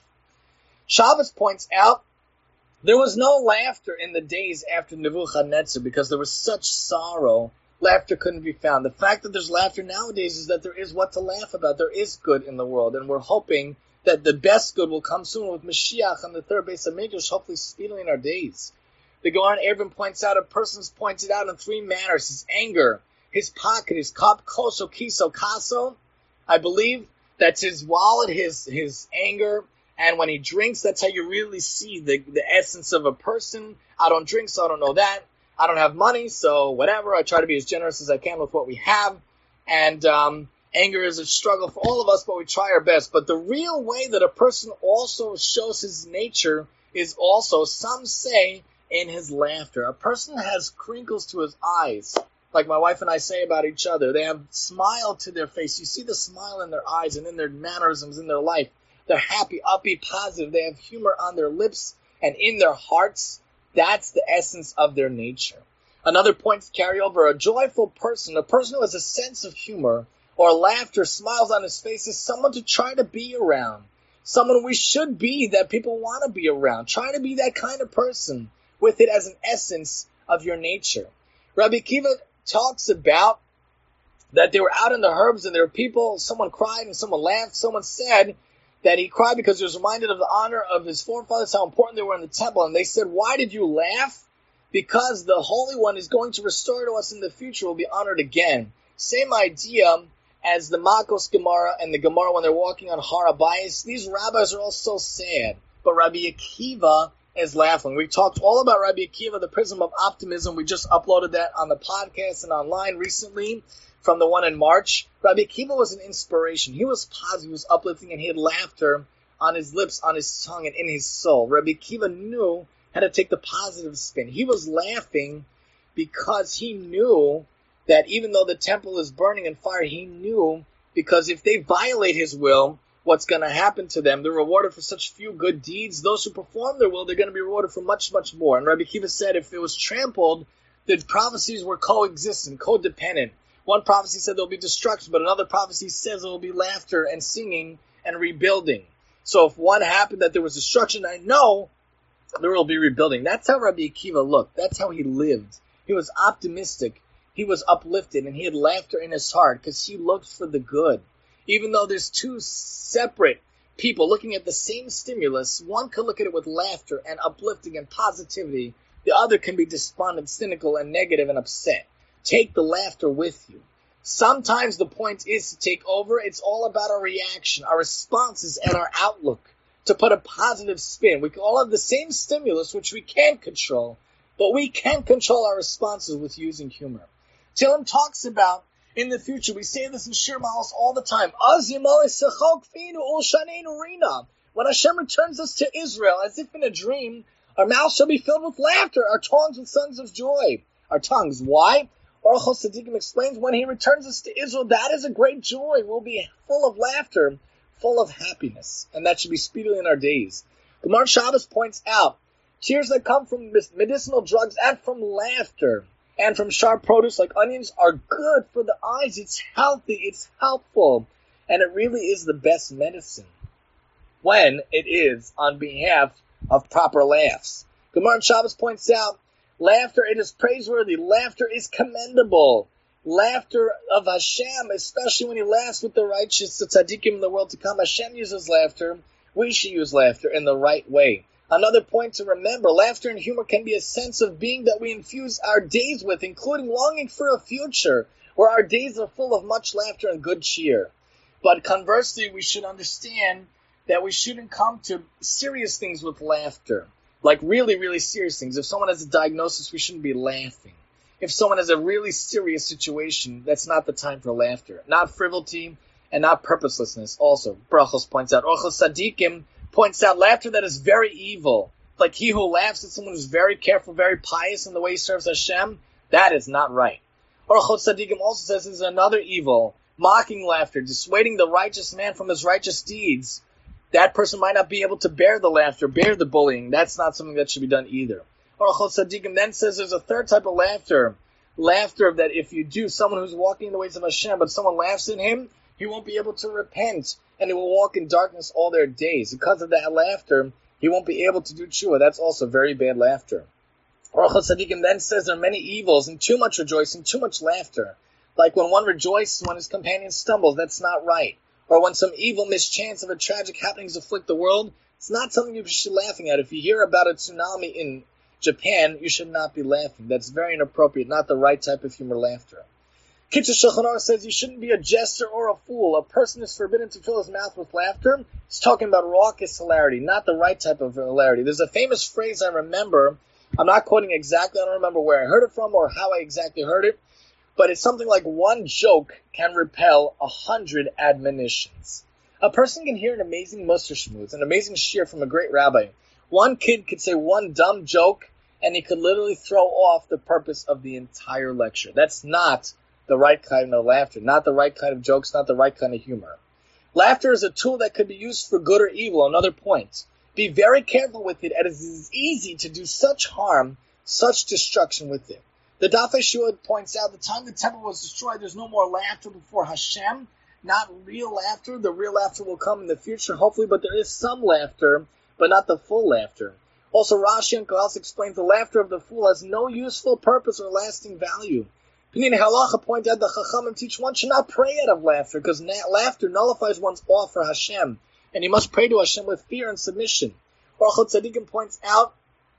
Speaker 2: Shabbos points out, there was no laughter in the days after Nebuchadnezzar because there was such sorrow. Laughter couldn't be found. The fact that there's laughter nowadays is that there is what to laugh about. There is good in the world, and we're hoping that the best good will come soon with Mashiach and the third Beis HaMikdash, hopefully speedily in our days. The Gaon Abram points out a person's pointed out in three manners: his anger, his pocket, his cup, koso, kiso, kaso. I believe that's his wallet, his his anger. And when he drinks, that's how you really see the, the essence of a person. I don't drink, so I don't know that. I don't have money, so whatever. I try to be as generous as I can with what we have. And um, anger is a struggle for all of us, but we try our best. But the real way that a person also shows his nature is also, some say, in his laughter. A person has crinkles to his eyes, like my wife and I say about each other. They have smile to their face. You see the smile in their eyes and in their mannerisms in their life. They're happy, upbeat, positive. They have humor on their lips and in their hearts. That's the essence of their nature. Another point to carry over, a joyful person, a person who has a sense of humor or laughter, smiles on his face, is someone to try to be around. Someone we should be that people want to be around. Try to be that kind of person with it as an essence of your nature. Rabbi Akiva talks about that they were out in the herbs and there were people, someone cried and someone laughed. Someone said that he cried because he was reminded of the honor of his forefathers, how important they were in the temple. And they said, why did you laugh? Because the Holy One is going to restore to us in the future, will be honored again. Same idea as the Makos Gemara and the Gemara when they're walking on Har HaBayis. These rabbis are all so sad, but Rabbi Akiva is laughing. We talked all about Rabbi Akiva, the Prism of Optimism. We just uploaded that on the podcast and online recently, from the one in March. Rabbi Akiva was an inspiration. He was positive, he was uplifting, and he had laughter on his lips, on his tongue, and in his soul. Rabbi Akiva knew how to take the positive spin. He was laughing because he knew that even though the temple is burning in fire, he knew because if they violate his will, what's going to happen to them? They're rewarded for such few good deeds. Those who perform their will, they're going to be rewarded for much, much more. And Rabbi Akiva said if it was trampled, the prophecies were coexistent, codependent. One prophecy said there will be destruction, but another prophecy says there will be laughter and singing and rebuilding. So if one happened that there was destruction, I know there will be rebuilding. That's how Rabbi Akiva looked. That's how he lived. He was optimistic. He was uplifted, and he had laughter in his heart because he looked for the good. Even though there's two separate people looking at the same stimulus, one could look at it with laughter and uplifting and positivity. The other can be despondent, cynical, and negative and upset. Take the laughter with you. Sometimes the point is to take over. It's all about our reaction, our responses, and our outlook. To put a positive spin. We all have the same stimulus, which we can't control, but we can control our responses with using humor. Tillim talks about, in the future, we say this in Shir Ma'alos all the time, when Hashem returns us to Israel, as if in a dream, our mouths shall be filled with laughter, our tongues with songs of joy. Our tongues, why? Aruch HaTzaddikim explains, when he returns us to Israel, that is a great joy. We'll be full of laughter, full of happiness, and that should be speedily in our days. Gemara Shabbos points out, tears that come from medicinal drugs and from laughter and from sharp produce like onions are good for the eyes. It's healthy, it's helpful, and it really is the best medicine when it is on behalf of proper laughs. Gemara Shabbos points out, laughter, it is praiseworthy. Laughter is commendable. Laughter of Hashem, especially when he laughs with the righteous, the tzaddikim in the world to come. Hashem uses laughter. We should use laughter in the right way. Another point to remember, laughter and humor can be a sense of being that we infuse our days with, including longing for a future where our days are full of much laughter and good cheer. But conversely, we should understand that we shouldn't come to serious things with laughter. Like really, really serious things. If someone has a diagnosis, we shouldn't be laughing. If someone has a really serious situation, that's not the time for laughter. Not frivolity and not purposelessness. Also, Brachos points out, Aruch HaTzaddikim points out laughter that is very evil. Like he who laughs at someone who's very careful, very pious in the way he serves Hashem, that is not right. Aruch HaTzaddikim also says there's another evil, mocking laughter, dissuading the righteous man from his righteous deeds. That person might not be able to bear the laughter, bear the bullying. That's not something that should be done either. Aruch HaTzaddikim then says there's a third type of laughter. Laughter that if you do, someone who's walking in the ways of Hashem, but someone laughs at him, he won't be able to repent, and he will walk in darkness all their days. Because of that laughter, he won't be able to do tshuva. That's also very bad laughter. Aruch HaTzaddikim then says there are many evils and too much rejoicing, too much laughter. Like when one rejoices when his companion stumbles, that's not right. Or when some evil mischance of a tragic happenings afflict the world, it's not something you should be laughing at. If you hear about a tsunami in Japan, you should not be laughing. That's very inappropriate, not the right type of humor laughter. Kitzur Shulchan Aruch says you shouldn't be a jester or a fool. A person is forbidden to fill his mouth with laughter. He's talking about raucous hilarity, not the right type of hilarity. There's a famous phrase I remember. I'm not quoting exactly. I don't remember where I heard it from or how I exactly heard it. But it's something like one joke can repel a hundred admonitions. A person can hear an amazing mussar shmooze, an amazing shiur from a great rabbi. One kid could say one dumb joke, and he could literally throw off the purpose of the entire lecture. That's not the right kind of laughter, not the right kind of jokes, not the right kind of humor. Laughter is a tool that could be used for good or evil. Another point. Be very careful with it, as it is easy to do such harm, such destruction with it. The Daf Yeshua points out the time the temple was destroyed, there's no more laughter before Hashem, not real laughter. The real laughter will come in the future, hopefully, but there is some laughter, but not the full laughter. Also, Rashi and Koheles explains the laughter of the fool has no useful purpose or lasting value. Pinyin Halacha point out that Chachamim teach one should not pray out of laughter, because na- laughter nullifies one's awe for Hashem, and he must pray to Hashem with fear and submission. Aruch HaTzaddikim points out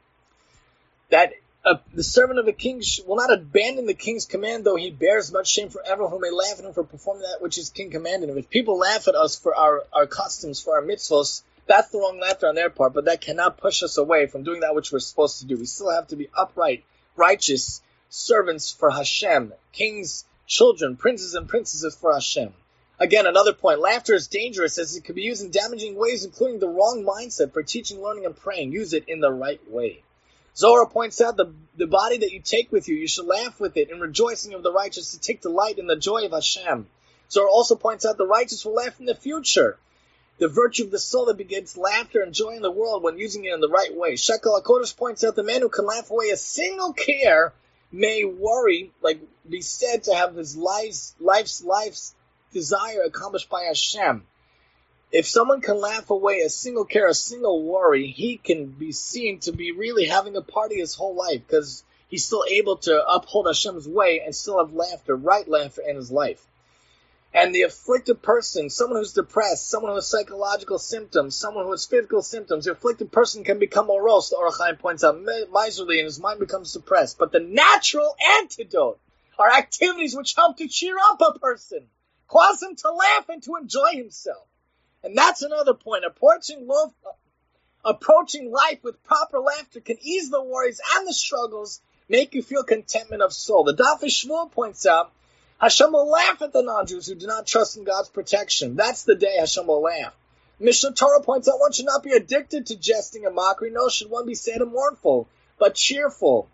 Speaker 2: that Uh, the servant of the king will not abandon the king's command, though he bears much shame for everyone who may laugh at him for performing that which his king commanded him. If people laugh at us for our, our customs, for our mitzvos, that's the wrong laughter on their part, but that cannot push us away from doing that which we're supposed to do. We still have to be upright, righteous servants for Hashem, kings, children, princes, and princesses for Hashem. Again, another point, laughter is dangerous as it can be used in damaging ways, including the wrong mindset for teaching, learning, and praying. Use it in the right way. Zohar points out the, the body that you take with you, you should laugh with it in rejoicing of the righteous to take delight in the joy of Hashem. Zohar also points out the righteous will laugh in the future. The virtue of the soul that begets laughter and joy in the world when using it in the right way. Shekel HaKodesh points out the man who can laugh away a single care may worry, like be said to have his life's, life's, life's desire accomplished by Hashem. If someone can laugh away a single care, a single worry, he can be seen to be really having a party his whole life because he's still able to uphold Hashem's way and still have laughter, right laughter in his life. And the afflicted person, someone who's depressed, someone who has psychological symptoms, someone who has physical symptoms, the afflicted person can become morose, the Orach Chaim points out, miserly, and his mind becomes depressed. But the natural antidote are activities which help to cheer up a person, cause him to laugh and to enjoy himself. And that's another point. Approaching love, approaching life with proper laughter can ease the worries and the struggles, make you feel contentment of soul. The Daf Shmuel points out, Hashem will laugh at the non-Jews who do not trust in God's protection. That's the day Hashem will laugh. Mishnah Torah points out one should not be addicted to jesting and mockery, nor should one be sad and mournful, but cheerful.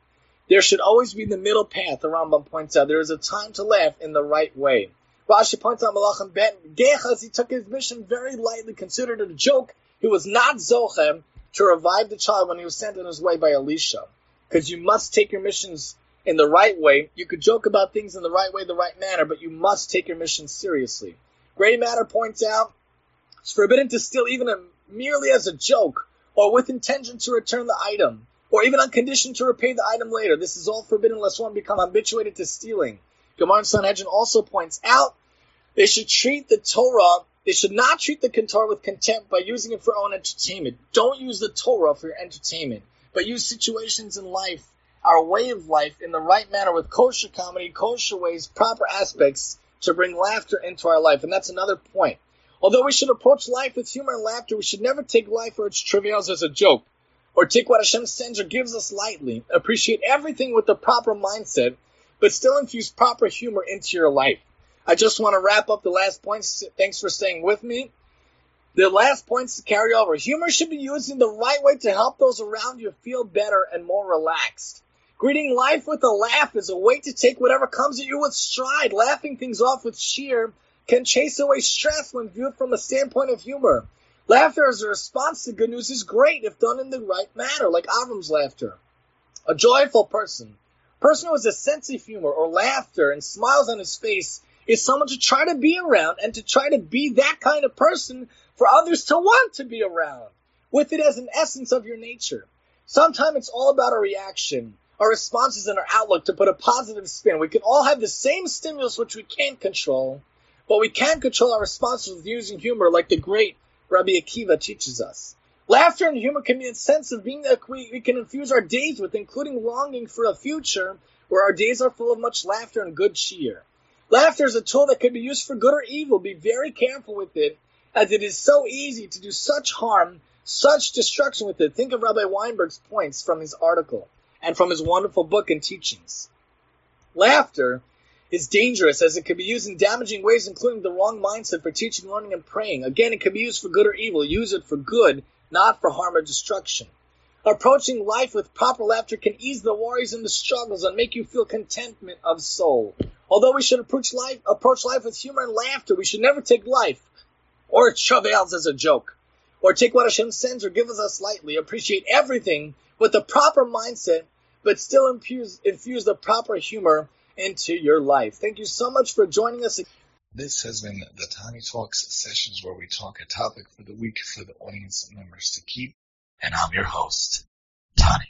Speaker 2: There should always be the middle path, the Rambam points out. There is a time to laugh in the right way. Rashi points out Malachim ben Gechaz, he took his mission very lightly, considered it a joke. He was not Zochem to revive the child when he was sent on his way by Elisha. Because you must take your missions in the right way. You could joke about things in the right way, the right manner, but you must take your mission seriously. Grey Matter points out, it's forbidden to steal even a, merely as a joke, or with intention to return the item, or even on condition to repay the item later. This is all forbidden unless one become habituated to stealing. Gemara in Sanhedrin also points out, they should treat the Torah, they should not treat the Torah with contempt by using it for own entertainment. Don't use the Torah for your entertainment, but use situations in life, our way of life, in the right manner with kosher comedy, kosher ways, proper aspects to bring laughter into our life. And that's another point. Although we should approach life with humor and laughter, we should never take life or its trivials as a joke, or take what Hashem sends or gives us lightly. Appreciate everything with the proper mindset, but still infuse proper humor into your life. I just want to wrap up the last points. Thanks for staying with me. The last points to carry over. Humor should be used in the right way to help those around you feel better and more relaxed. Greeting life with a laugh is a way to take whatever comes at you with stride. Laughing things off with cheer can chase away stress when viewed from a standpoint of humor. Laughter as a response to good news is great if done in the right manner, like Avram's laughter. A joyful person, a person who has a sense of humor or laughter and smiles on his face, is someone to try to be around and to try to be that kind of person for others to want to be around, with it as an essence of your nature. Sometimes it's all about our reaction, our responses and our outlook to put a positive spin. We can all have the same stimulus which we can't control, but we can control our responses with using humor like the great Rabbi Akiva teaches us. Laughter and humor can be a sense of being that we, we can infuse our days with, including longing for a future where our days are full of much laughter and good cheer. Laughter is a tool that can be used for good or evil. Be very careful with it, as it is so easy to do such harm, such destruction with it. Think of Rabbi Weinberg's points from his article and from his wonderful book and teachings. Laughter is dangerous as it can be used in damaging ways, including the wrong mindset for teaching, learning, and praying. Again, it can be used for good or evil. Use it for good, not for harm or destruction. Approaching life with proper laughter can ease the worries and the struggles and make you feel contentment of soul. Although we should approach life, approach life with humor and laughter, we should never take life or its travails as a joke, or take what Hashem sends or gives us lightly. Appreciate everything with the proper mindset, but still infuse, infuse the proper humor into your life. Thank you so much for joining us.
Speaker 1: This has been the Tani Talks sessions where we talk a topic for the week for the audience members to keep, and I'm your host, Tani.